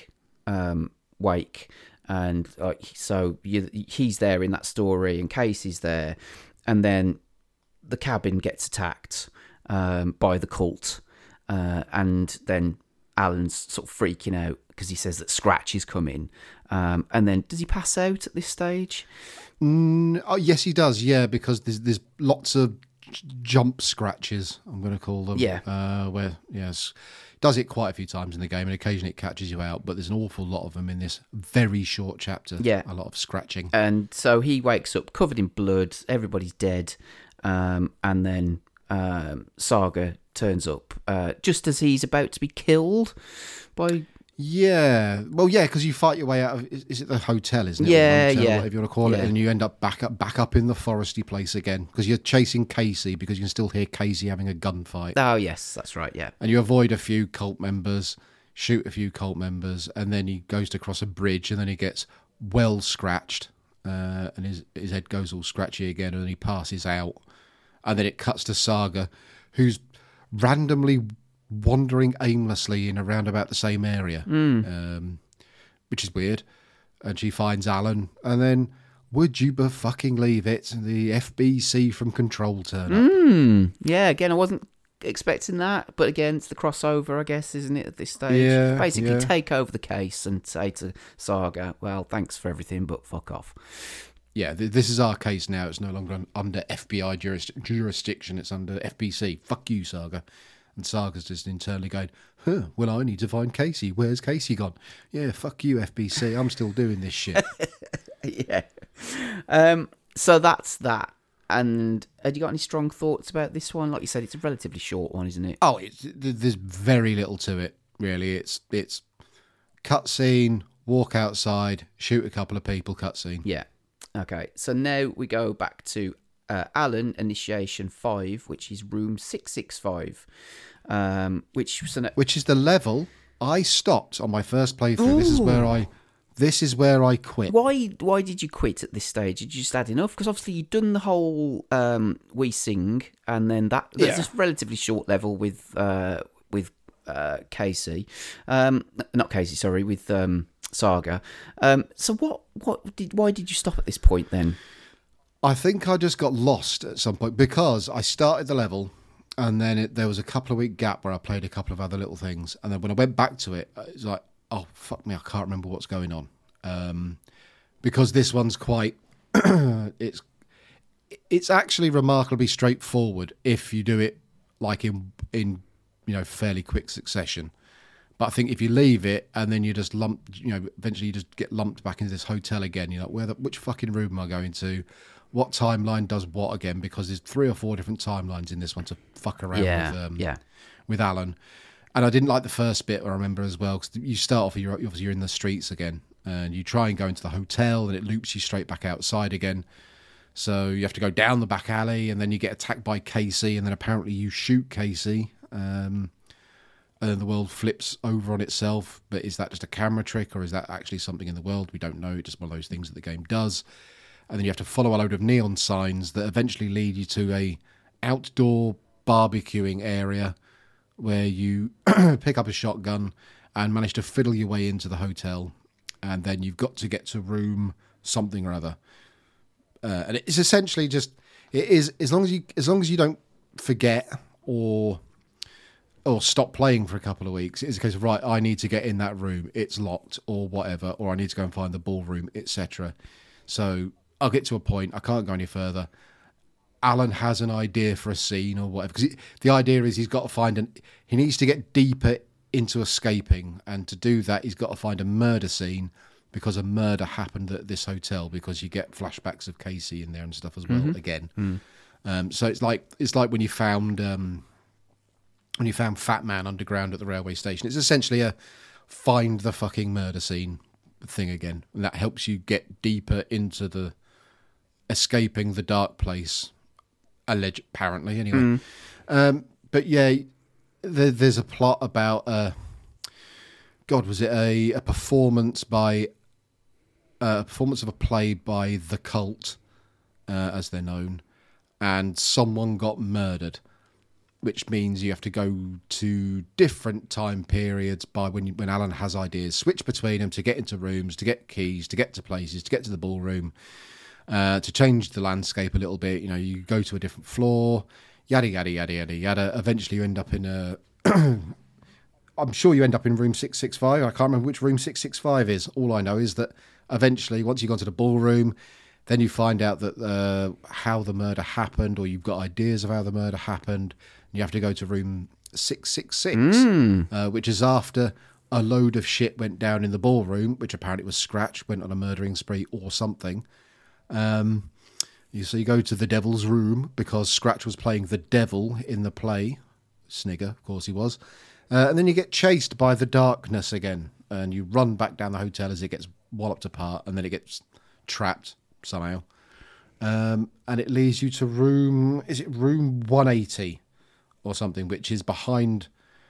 Wake, and so he's there in that story, and Casey's there, and then the cabin gets attacked by the cult, and then Alan's sort of freaking out because he says that Scratch is coming, and then does he pass out at this stage? Oh, yes, he does. Yeah, because there's lots of jump scratches, I'm going to call them. Yeah. Where does it quite a few times in the game, and occasionally it catches you out. But there's an awful lot of them in this very short chapter. Yeah, a lot of scratching. And so he wakes up covered in blood. Everybody's dead, and then Saga turns up just as he's about to be killed by. Yeah, well, yeah, because you fight your way out of. Is it the hotel? Isn't it? Yeah, hotel, yeah, whatever you want to call it, and you end up back up in the foresty place again because you're chasing Casey, because you can still hear Casey having a gunfight. Oh yes, that's right. Yeah, and you avoid a few cult members, shoot a few cult members, and then he goes to cross a bridge, and then he gets well scratched, and his head goes all scratchy again, and then he passes out, and then it cuts to Saga, who's randomly wandering aimlessly in around about the same area, which is weird. And she finds Alan, and then would you fucking leave it? The FBC from Control turn up. Yeah, again, I wasn't expecting that, but again, it's the crossover, I guess, isn't it, at this stage? Yeah, basically take over the case and say to Saga, well, thanks for everything, but fuck off. Yeah, this is our case now. It's no longer under FBI jurisdiction. It's under FBC. Fuck you, Saga. And Saga's just internally going, well, I need to find Casey. Where's Casey gone? Yeah, fuck you, FBC. I'm still doing this shit. Yeah. So that's that. And have you got any strong thoughts about this one? Like you said, it's a relatively short one, isn't it? Oh, there's very little to it, really. It's cutscene, walk outside, shoot a couple of people, cutscene. Yeah. Okay. So now we go back to Alan Initiation 5, which is room 665, which is the level I stopped on my first playthrough. Ooh. This is where I quit. Why did you quit at this stage? Did you just had enough? Because obviously you'd done the whole We Sing, and then that's a relatively short level with Casey, not Casey, sorry, with Saga. So why did you stop at this point then? I think I just got lost at some point, because I started the level, and then there was a couple of week gap where I played a couple of other little things, and then when I went back to it, it's like, oh fuck me, I can't remember what's going on, because this one's quite it's actually remarkably straightforward if you do it like in fairly quick succession. But I think if you leave it and then you just eventually you just get lumped back into this hotel again, you're like, which fucking room am I going to? What timeline does what again? Because there's 3 or 4 different timelines in this one to fuck around with Alan. And I didn't like the first bit, I remember as well, because you start off, you're in the streets again, and you try and go into the hotel, and it loops you straight back outside again. So you have to go down the back alley, and then you get attacked by Casey, and then apparently you shoot Casey, and then the world flips over on itself. But is that just a camera trick, or is that actually something in the world? We don't know. It's just one of those things that the game does. And then you have to follow a load of neon signs that eventually lead you to a outdoor barbecuing area where you pick up a shotgun and manage to fiddle your way into the hotel. And then you've got to get to room something or other. And it's essentially just, it is, as long as you don't forget or stop playing for a couple of weeks, it's a case of, right, I need to get in that room, it's locked, or whatever, or I need to go and find the ballroom, etc. So I'll get to a point, I can't go any further. Alan has an idea for a scene or whatever. Because the idea is he's got to he needs to get deeper into escaping, and to do that, he's got to find a murder scene because a murder happened at this hotel. Because you get flashbacks of Casey in there and stuff as well again. So it's like when you found Fat Man underground at the railway station. It's essentially a find the fucking murder scene thing again, and that helps you get deeper into the escaping the dark place. Apparently, anyway. But yeah, there's a plot about was it a performance by a performance of a play by The Cult, as they're known, and someone got murdered, which means you have to go to different time periods by when Alan has ideas, switch between them to get into rooms, to get keys, to get to places, to get to the ballroom, to change the landscape a little bit. You go to a different floor, yada, yada, yada, yada, yada. Eventually you end up in a... I'm sure you end up in room 665. I can't remember which room 665 is. All I know is that eventually, once you've gone to the ballroom, then you find out that how the murder happened, or you've got ideas of how the murder happened. You have to go to room 666, which is after a load of shit went down in the ballroom, which apparently was Scratch, went on a murdering spree or something. So you go to the devil's room because Scratch was playing the devil in the play. Snigger, of course he was. And then you get chased by the darkness again, and you run back down the hotel as it gets walloped apart, and then it gets trapped somehow. And it leads you to room 180 or something, which was behind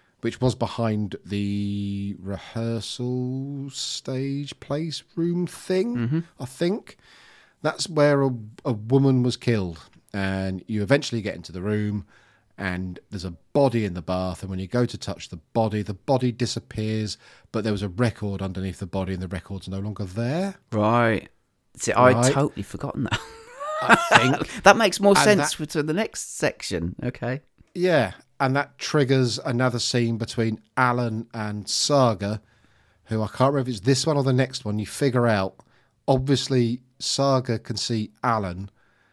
the rehearsal stage place room thing, I think. That's where a woman was killed, and you eventually get into the room, and there's a body in the bath, and when you go to touch the body disappears, but there was a record underneath the body, and the record's no longer there. Right. See, I'd totally forgotten that. I think. That makes more sense for the next section. Okay. Yeah, and that triggers another scene between Alan and Saga, who I can't remember if it's this one or the next one. You figure out, obviously, Saga can see Alan,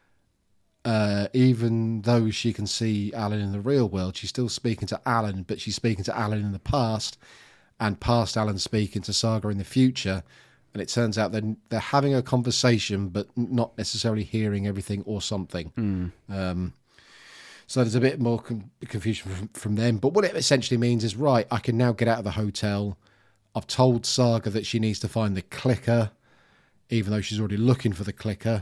even though she can see Alan in the real world. She's still speaking to Alan, but she's speaking to Alan in the past, and past Alan speaking to Saga in the future. And it turns out they're having a conversation, but not necessarily hearing everything or something. So there's a bit more confusion from them. But what it essentially means is, right, I can now get out of the hotel. I've told Saga that she needs to find the clicker, even though she's already looking for the clicker.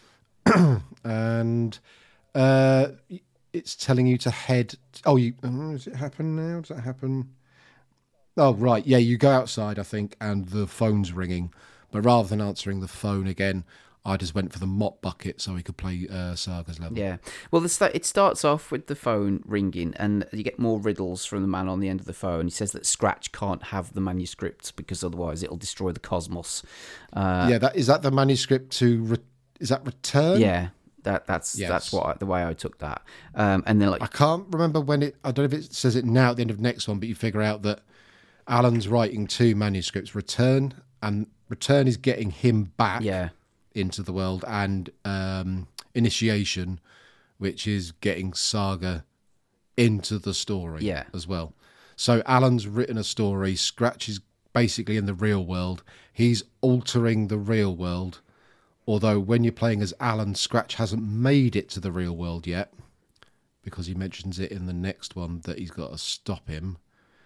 And it's telling you to head... does it happen now? Does that happen? Oh, right. Yeah, you go outside, I think, and the phone's ringing. But rather than answering the phone again, I just went for the mop bucket so we could play Saga's level. Yeah. Well, it starts off with the phone ringing, and you get more riddles from the man on the end of the phone. He says that Scratch can't have the manuscript because otherwise it'll destroy the cosmos. Is that the manuscript to... is that Return? Yeah. That's the way I took that. And then I can't remember when it... I don't know if it says it now at the end of the next one, but you figure out that Alan's writing two manuscripts, Return, and Return is getting him back into the world, and Initiation, which is getting Saga into the story as well. So Alan's written a story, Scratch is basically in the real world. He's altering the real world, although when you're playing as Alan, Scratch hasn't made it to the real world yet, because he mentions it in the next one that he's got to stop him.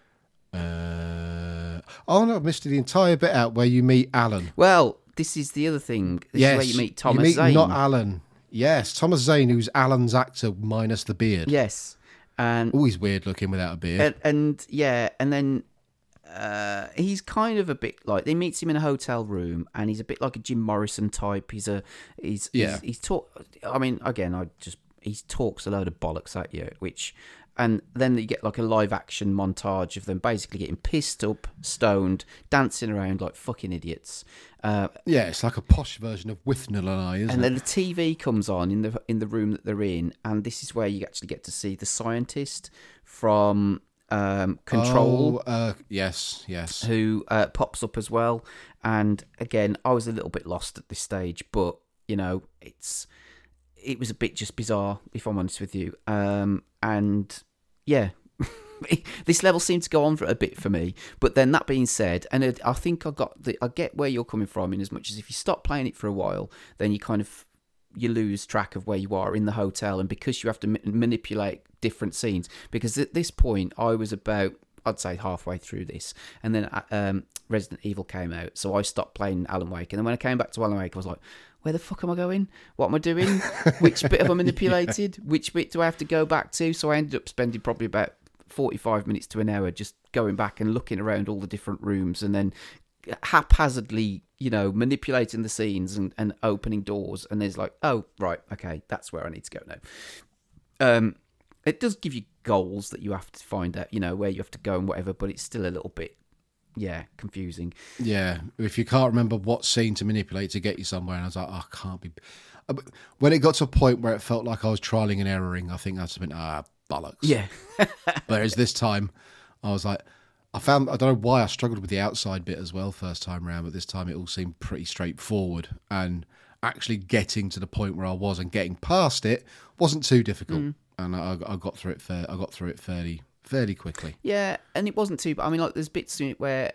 I've missed the entire bit out where you meet Alan. Well, this is the other thing. This is where you meet Thomas Zane. Not Alan. Yes, Thomas Zane, who's Alan's actor minus the beard. Yes. And always weird looking without a beard. And then he's kind of a bit like, he meets him in a hotel room, and he's a bit like a Jim Morrison type. He talks a load of bollocks at you, and then you get like a live action montage of them basically getting pissed up, stoned, dancing around like fucking idiots. It's like a posh version of Withnail and I, isn't it? And then the TV comes on in the room that they're in, and this is where you actually get to see the scientist from Control. Yes. Who pops up as well. And again, I was a little bit lost at this stage, but it was a bit just bizarre, if I'm honest with you. And yeah, this level seemed to go on for a bit for me. But then that being said, and I think I get where you're coming from, in as much as if you stop playing it for a while, then you lose track of where you are in the hotel, and because you have to manipulate different scenes. Because at this point, I was about, I'd say, halfway through this, and then Resident Evil came out, so I stopped playing Alan Wake. And then when I came back to Alan Wake, I was like, where the fuck am I going? What am I doing? Which bit have I manipulated? Which bit do I have to go back to? So I ended up spending probably about 45 minutes to an hour just going back and looking around all the different rooms, and then haphazardly, manipulating the scenes and opening doors. And there's like, oh, right, okay, that's where I need to go now. It does give you goals that you have to find out, where you have to go and whatever, but it's still a little bit, confusing. Yeah, if you can't remember what scene to manipulate to get you somewhere, and I was like, oh, I can't be. When it got to a point where it felt like I was trialing and erroring, I think that's been bollocks. Yeah. Whereas this time, I was like, I don't know why I struggled with the outside bit as well first time round, but this time it all seemed pretty straightforward, and actually getting to the point where I was and getting past it wasn't too difficult, and I got through it. I got through it fairly quickly. Yeah, and it wasn't too. I mean, like, there's bits in it where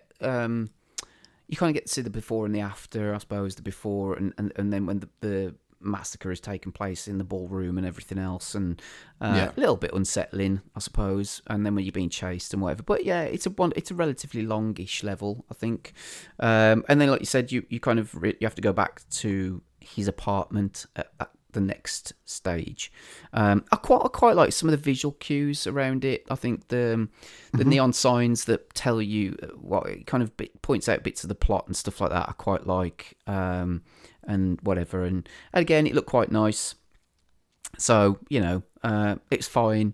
you kind of get to see the before and the after. I suppose the before and then when the massacre has taken place in the ballroom and everything else, and a little bit unsettling, I suppose. And then when you're being chased and whatever. But yeah, it's a relatively longish level, I think. And then, like you said, you kind of you have to go back to his apartment at the next stage. I quite like some of the visual cues around it. I think the neon signs that tell you what it kind of points out bits of the plot and stuff like that I quite like, and whatever. And again, it looked quite nice. So, it's fine.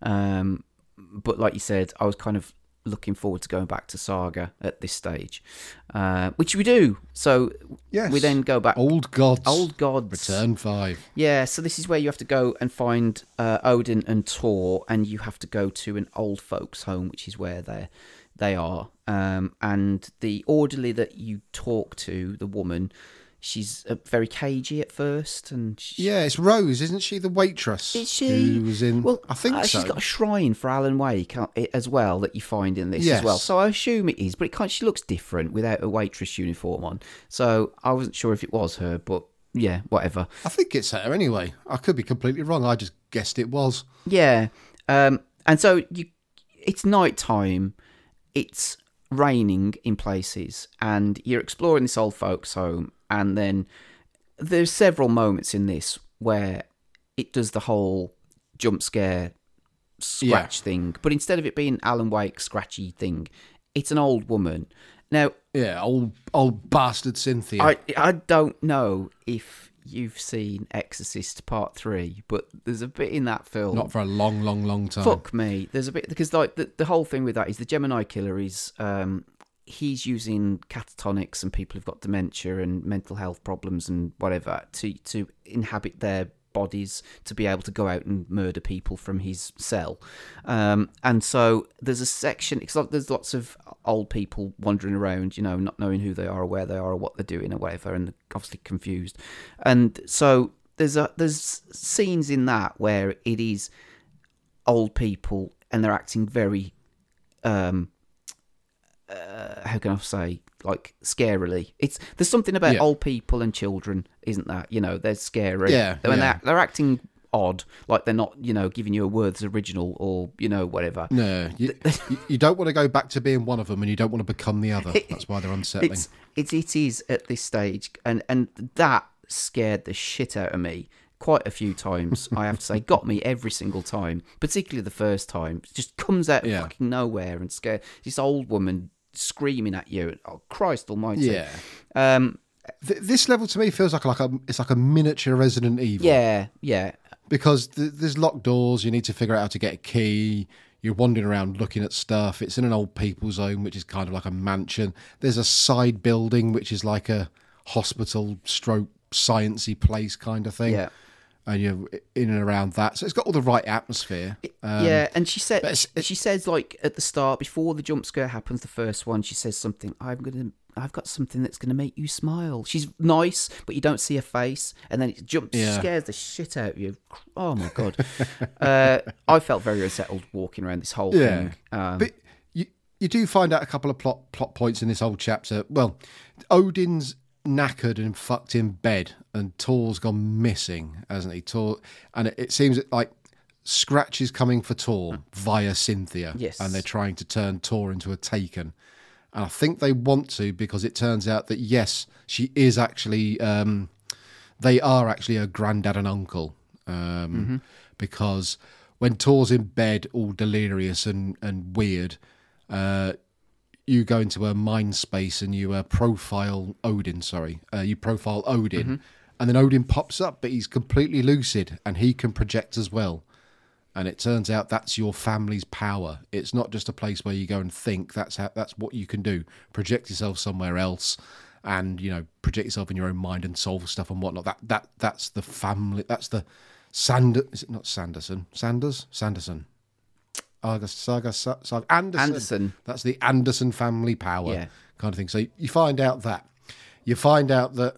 But like you said, I was kind of looking forward to going back to Saga at this stage, which we do. So yes, we then go back. Old Gods. Return 5. Yeah, so this is where you have to go and find Odin and Tor, and you have to go to an old folks' home, which is where they are. And the orderly that you talk to, the woman, she's very cagey at first, and it's Rose, isn't she? The waitress. Is she? Who was in? Well, I think so. She's got a shrine for Alan Wake as well that you find in this as well. So I assume it is, but she looks different without a waitress uniform on. So I wasn't sure if it was her, but yeah, whatever. I think it's her anyway. I could be completely wrong. I just guessed it was. Yeah, and so it's night time. It's raining in places, and you're exploring this old folks' home. And then there's several moments in this where it does the whole jump scare scratch thing, but instead of it being Alan Wake scratchy thing, it's an old woman. Now, old bastard Cynthia. I don't know if you've seen Exorcist Part 3, but there's a bit in that film. Not for a long time. Fuck me. There's a bit, because like the whole thing with that is the Gemini killer is he's using catatonics and people who've got dementia and mental health problems and whatever to inhabit their bodies to be able to go out and murder people from his cell. And so there's a section, it's like there's lots of old people wandering around, not knowing who they are or where they are or what they're doing or whatever, and obviously confused. And so there's scenes in that where it is old people and they're acting very how can I say, like, scarily. There's something about old people and children, isn't that? They're scary. They're acting odd, like they're not, giving you a word that's original or, whatever. No, you don't want to go back to being one of them, and you don't want to become the other. That's why they're unsettling. It is at this stage, and that scared the shit out of me quite a few times, I have to say. Got me every single time, particularly the first time. It just comes out of fucking nowhere and scared this old woman screaming at you. Oh, Christ almighty. Yeah. This level to me feels like it's like a miniature Resident Evil. Yeah. Because there's locked doors, you need to figure out how to get a key. You're wandering around looking at stuff. It's in an old people's home, which is kind of like a mansion. There's a side building, which is like a hospital stroke sciencey place kind of thing. Yeah. And you're in and around that, so it's got all the right atmosphere. And she says, like, at the start, before the jump scare happens, the first one, she says something. I'm I've got something that's going to make you smile. She's nice, but you don't see her face, and then it scares the shit out of you. Oh my God. I felt very unsettled walking around this whole thing. But you do find out a couple of plot points in this whole chapter. Well, Odin's knackered and fucked in bed, and Thor's gone missing, hasn't he? And it seems like Scratch is coming for Thor via Cynthia. Yes. And they're trying to turn Thor into a Taken. And I think they want to, because it turns out that, yes, she is actually, they are actually her granddad and uncle. Because when Thor's in bed, all delirious and weird, you go into her mind space and you profile Odin, you profile Odin. And then Odin pops up, but he's completely lucid and he can project as well. And it turns out that's your family's power. It's not just a place where you go and think. That's what you can do. Project yourself somewhere else, and project yourself in your own mind and solve stuff and whatnot. That's the family. That's the Is it not Sanderson? Sanderson. Anderson. That's the Anderson family power kind of thing. So you find out that. You find out that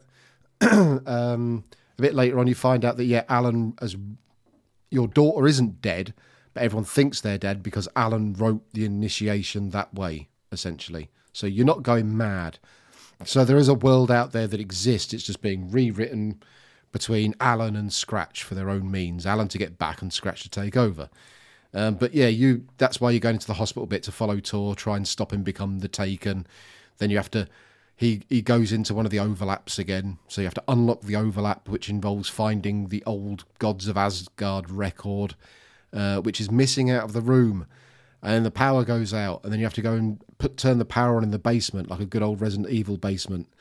a bit later on. You find out that Alan has. Your daughter isn't dead, but everyone thinks they're dead because Alan wrote the initiation that way, essentially. So you're not going mad. So there is a world out there that exists. It's just being rewritten between Alan and Scratch for their own means. Alan to get back and Scratch to take over. But that's why you're going into the hospital bit to follow Thor, try and stop him become the Taken. Then you have to... He goes into one of the overlaps again, so you have to unlock the overlap, which involves finding the old Gods of Asgard record, which is missing out of the room, and then the power goes out, and then you have to go and turn the power on in the basement, like a good old Resident Evil basement.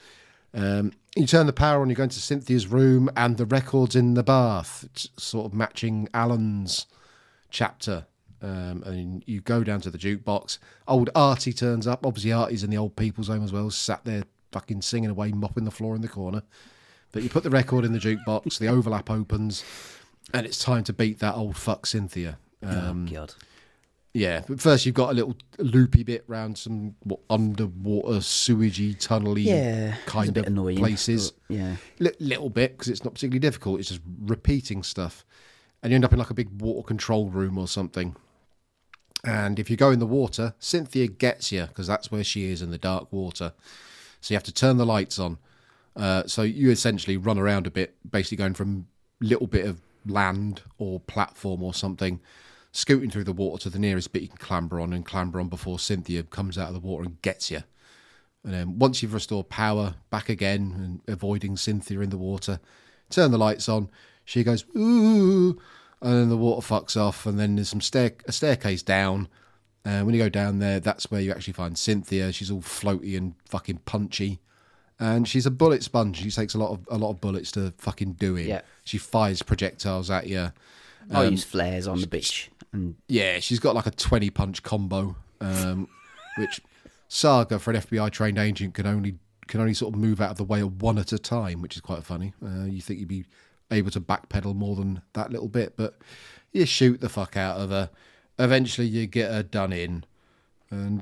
You turn the power on, you go into Cynthia's room, and the record's in the bath. It's sort of matching Alan's chapter. And you go down to the jukebox. Old Artie turns up. Obviously, Artie's in the old people's home as well, sat there fucking singing away, mopping the floor in the corner. But you put the record in the jukebox, the overlap opens, and it's time to beat that old fuck Cynthia. Oh, God. Yeah, but first you've got a little loopy bit around some underwater, sewagey, tunnely kind of annoying, places. Little bit, because it's not particularly difficult. It's just repeating stuff. And you end up in like a big water control room or something. And if you go in the water, Cynthia gets you, because that's where she is, in the dark water. So you have to turn the lights on. So you essentially run around a bit, basically going from little bit of land or platform or something, scooting through the water to the nearest bit you can clamber on before Cynthia comes out of the water and gets you. And then once you've restored power, back again and avoiding Cynthia in the water, turn the lights on. She goes, ooh, and then the water fucks off, and then there's a staircase down. And when you go down there, that's where you actually find Cynthia. She's all floaty and fucking punchy, and she's a bullet sponge. She takes a lot of bullets to fucking do it. Yeah. She fires projectiles at you. I use flares on the bitch. And yeah, she's got like a 20 punch combo, which Saga, for an FBI trained agent, can only sort of move out of the way of one at a time, which is quite funny. You think you'd be able to backpedal more than that little bit, but you shoot the fuck out of her. Eventually you get her done in, and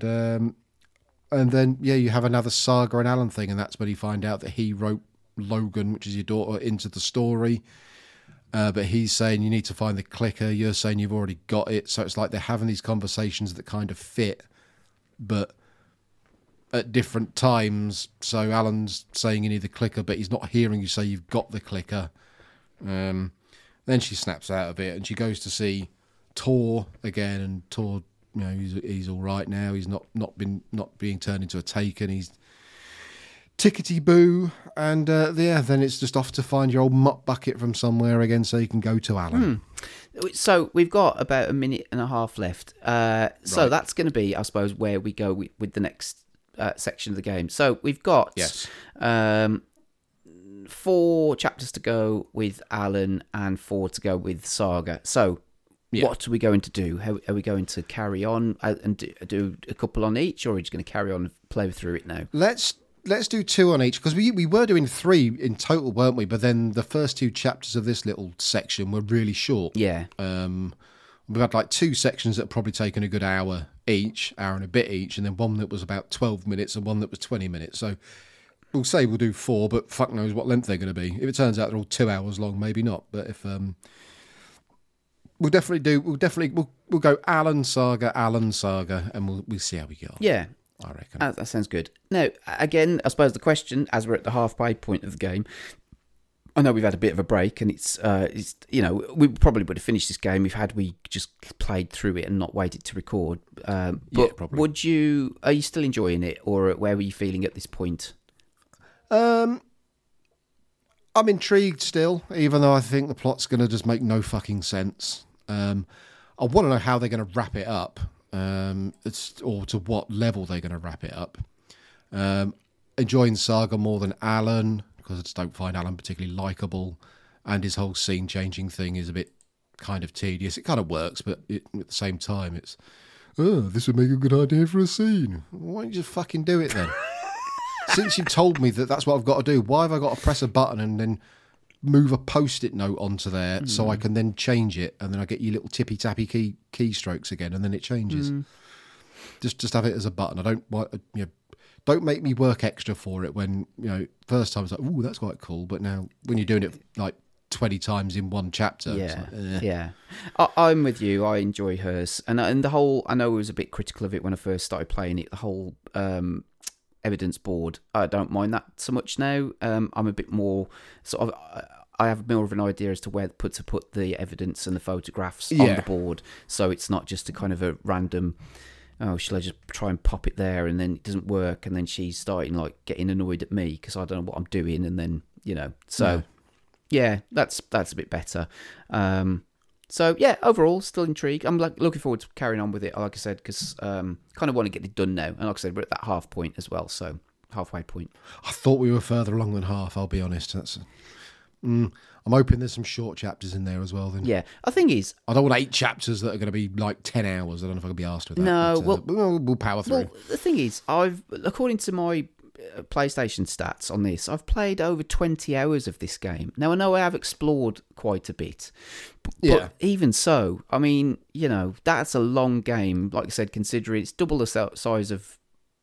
then you have another Saga and Alan thing, and that's when you find out that he wrote Logan, which is your daughter, into the story, but he's saying you need to find the clicker, you're saying you've already got it. So it's like they're having these conversations that kind of fit, but at different times. So Alan's saying you need the clicker, but he's not hearing you say you've got the clicker. Then she snaps out of it and she goes to see Thor again, and Thor, he's all right now. He's not being turned into a Taken. He's tickety boo, and then it's just off to find your old mop bucket from somewhere again, so you can go to Alan. So we've got about a minute and a half left. So that's going to be, I suppose, where we go with the next section of the game. So we've got 4 chapters to go with Alan and 4 to go with Saga. So what are we going to do? How are we going to carry on and do a couple on each, or are we just going to carry on and play through it now? Let's do 2 on each, because we were doing 3 in total, weren't we? But then the first 2 chapters of this little section were really short. Yeah. We've had like 2 sections that have probably taken a good hour each, hour and a bit each, and then one that was about 12 minutes and one that was 20 minutes. So we'll say we'll do 4, but fuck knows what length they're going to be. If it turns out they're all 2 hours long, maybe not. But if we'll go Alan Saga, and we'll see how we go. Yeah. I reckon. That sounds good. Now, again, I suppose the question, as we're at the halfway point of the game, I know we've had a bit of a break, and it's we probably would have finished this game if we just played through it and not waited to record. But yeah, probably. Are you still enjoying it, or where were you feeling at this point? I'm intrigued still, even though I think the plot's going to just make no fucking sense. I want to know how they're going to wrap it up. Or to what level they're going to wrap it up. Enjoying Saga more than Alan, because I just don't find Alan particularly likeable, and his whole scene changing thing is a bit kind of tedious. It kind of works, but at the same time it's, this would make a good idea for a scene. Why don't you just fucking do it then? Since you've told me that that's what I've got to do, why have I got to press a button and then move a post-it note onto there so I can then change it, and then I get you little tippy-tappy keystrokes again, and then it changes. Just have it as a button. I don't want, don't make me work extra for it when, first time it's like, ooh, that's quite cool, but now when you're doing it like 20 times in one chapter, it's like, yeah. I'm with you. I enjoy hers, and the whole. I know I was a bit critical of it when I first started playing it. The whole evidence board, I don't mind that so much now. I'm a bit more sort of, I have more of an idea as to where to put the evidence and the photographs on the board, so it's not just a kind of a random, shall I just try and pop it there, and then it doesn't work, and then she's starting like getting annoyed at me because I don't know what I'm doing, and then that's a bit better. So yeah, overall, still intrigued. I'm looking forward to carrying on with it, like I said, because kind of want to get it done now. And like I said, we're at that half point as well, so halfway point. I thought we were further along than half, I'll be honest. I'm hoping there's some short chapters in there as well. Then yeah, the thing is, I don't want 8 chapters that are going to be like 10 hours. I don't know if I can be asked with that. No, but, we'll power through. Well, the thing is, according to my PlayStation stats on this, I've played over 20 hours of this game. Now, I know I have explored quite a bit, but even so, I mean, that's a long game. Like I said, considering it's double the size of,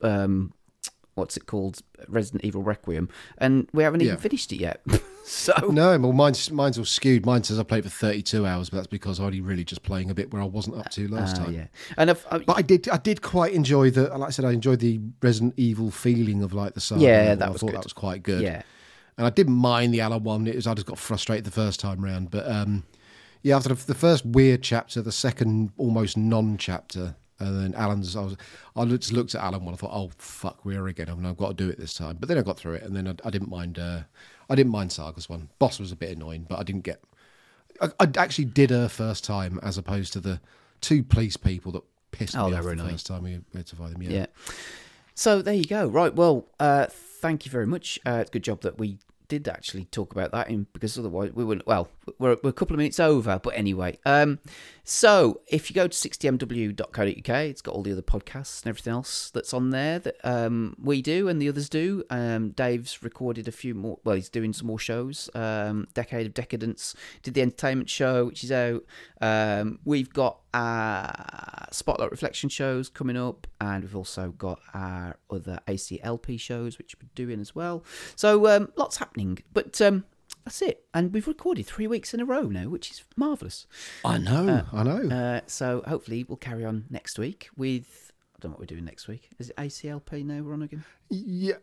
what's it called, Resident Evil Requiem, and we haven't even finished it yet. So no, well, mine's all skewed. Mine says I played for 32 hours, but that's because I'm only really just playing a bit where I wasn't up to last time. Yeah, and but I did quite enjoy like I said, I enjoyed the Resident Evil feeling of like the saga. Yeah, that I was thought good. that was quite good. Yeah, and I didn't mind the Alan one. I just got frustrated the first time round, but after the first weird chapter, the second almost non-chapter. And then Alan's, I just looked at Alan one. I thought, oh fuck, we're again. I've got to do it this time. But then I got through it, and then I didn't mind. I didn't mind Saga's one. Boss was a bit annoying, but I didn't get. I actually did her first time, as opposed to the 2 police people that pissed me off the first time we had to fight them. Yeah. So there you go. Right. Well, thank you very much. Good job that we did actually talk about that, because otherwise we wouldn't. Well, we're a couple of minutes over, but anyway. So if you go to 60mw.co.uk, it's got all the other podcasts and everything else that's on there that we do and the others do. Dave's recorded a few more. Well, he's doing some more shows. Decade of Decadence, did the entertainment show, which is out. We've got our Spotlight Reflection shows coming up, and we've also got our other ACLP shows, which we're doing as well. So lots happening, but that's it. And we've recorded 3 weeks in a row now, which is marvellous. I know. So hopefully we'll carry on next week with, I don't know what we're doing next week. Is it ACLP now we're on again? Yeah.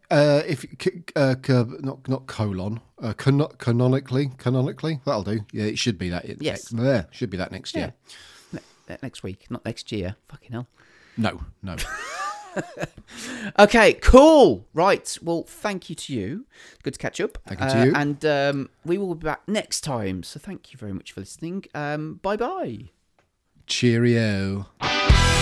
Not colon, canonically, that'll do. Yeah, it should be that. Yes. Should be that next year. Next week, not next year. Fucking hell. No. Okay, cool. Right. Well, thank you to you. Good to catch up. Thank you to you. And we will be back next time. So thank you very much for listening. Bye-bye. Cheerio.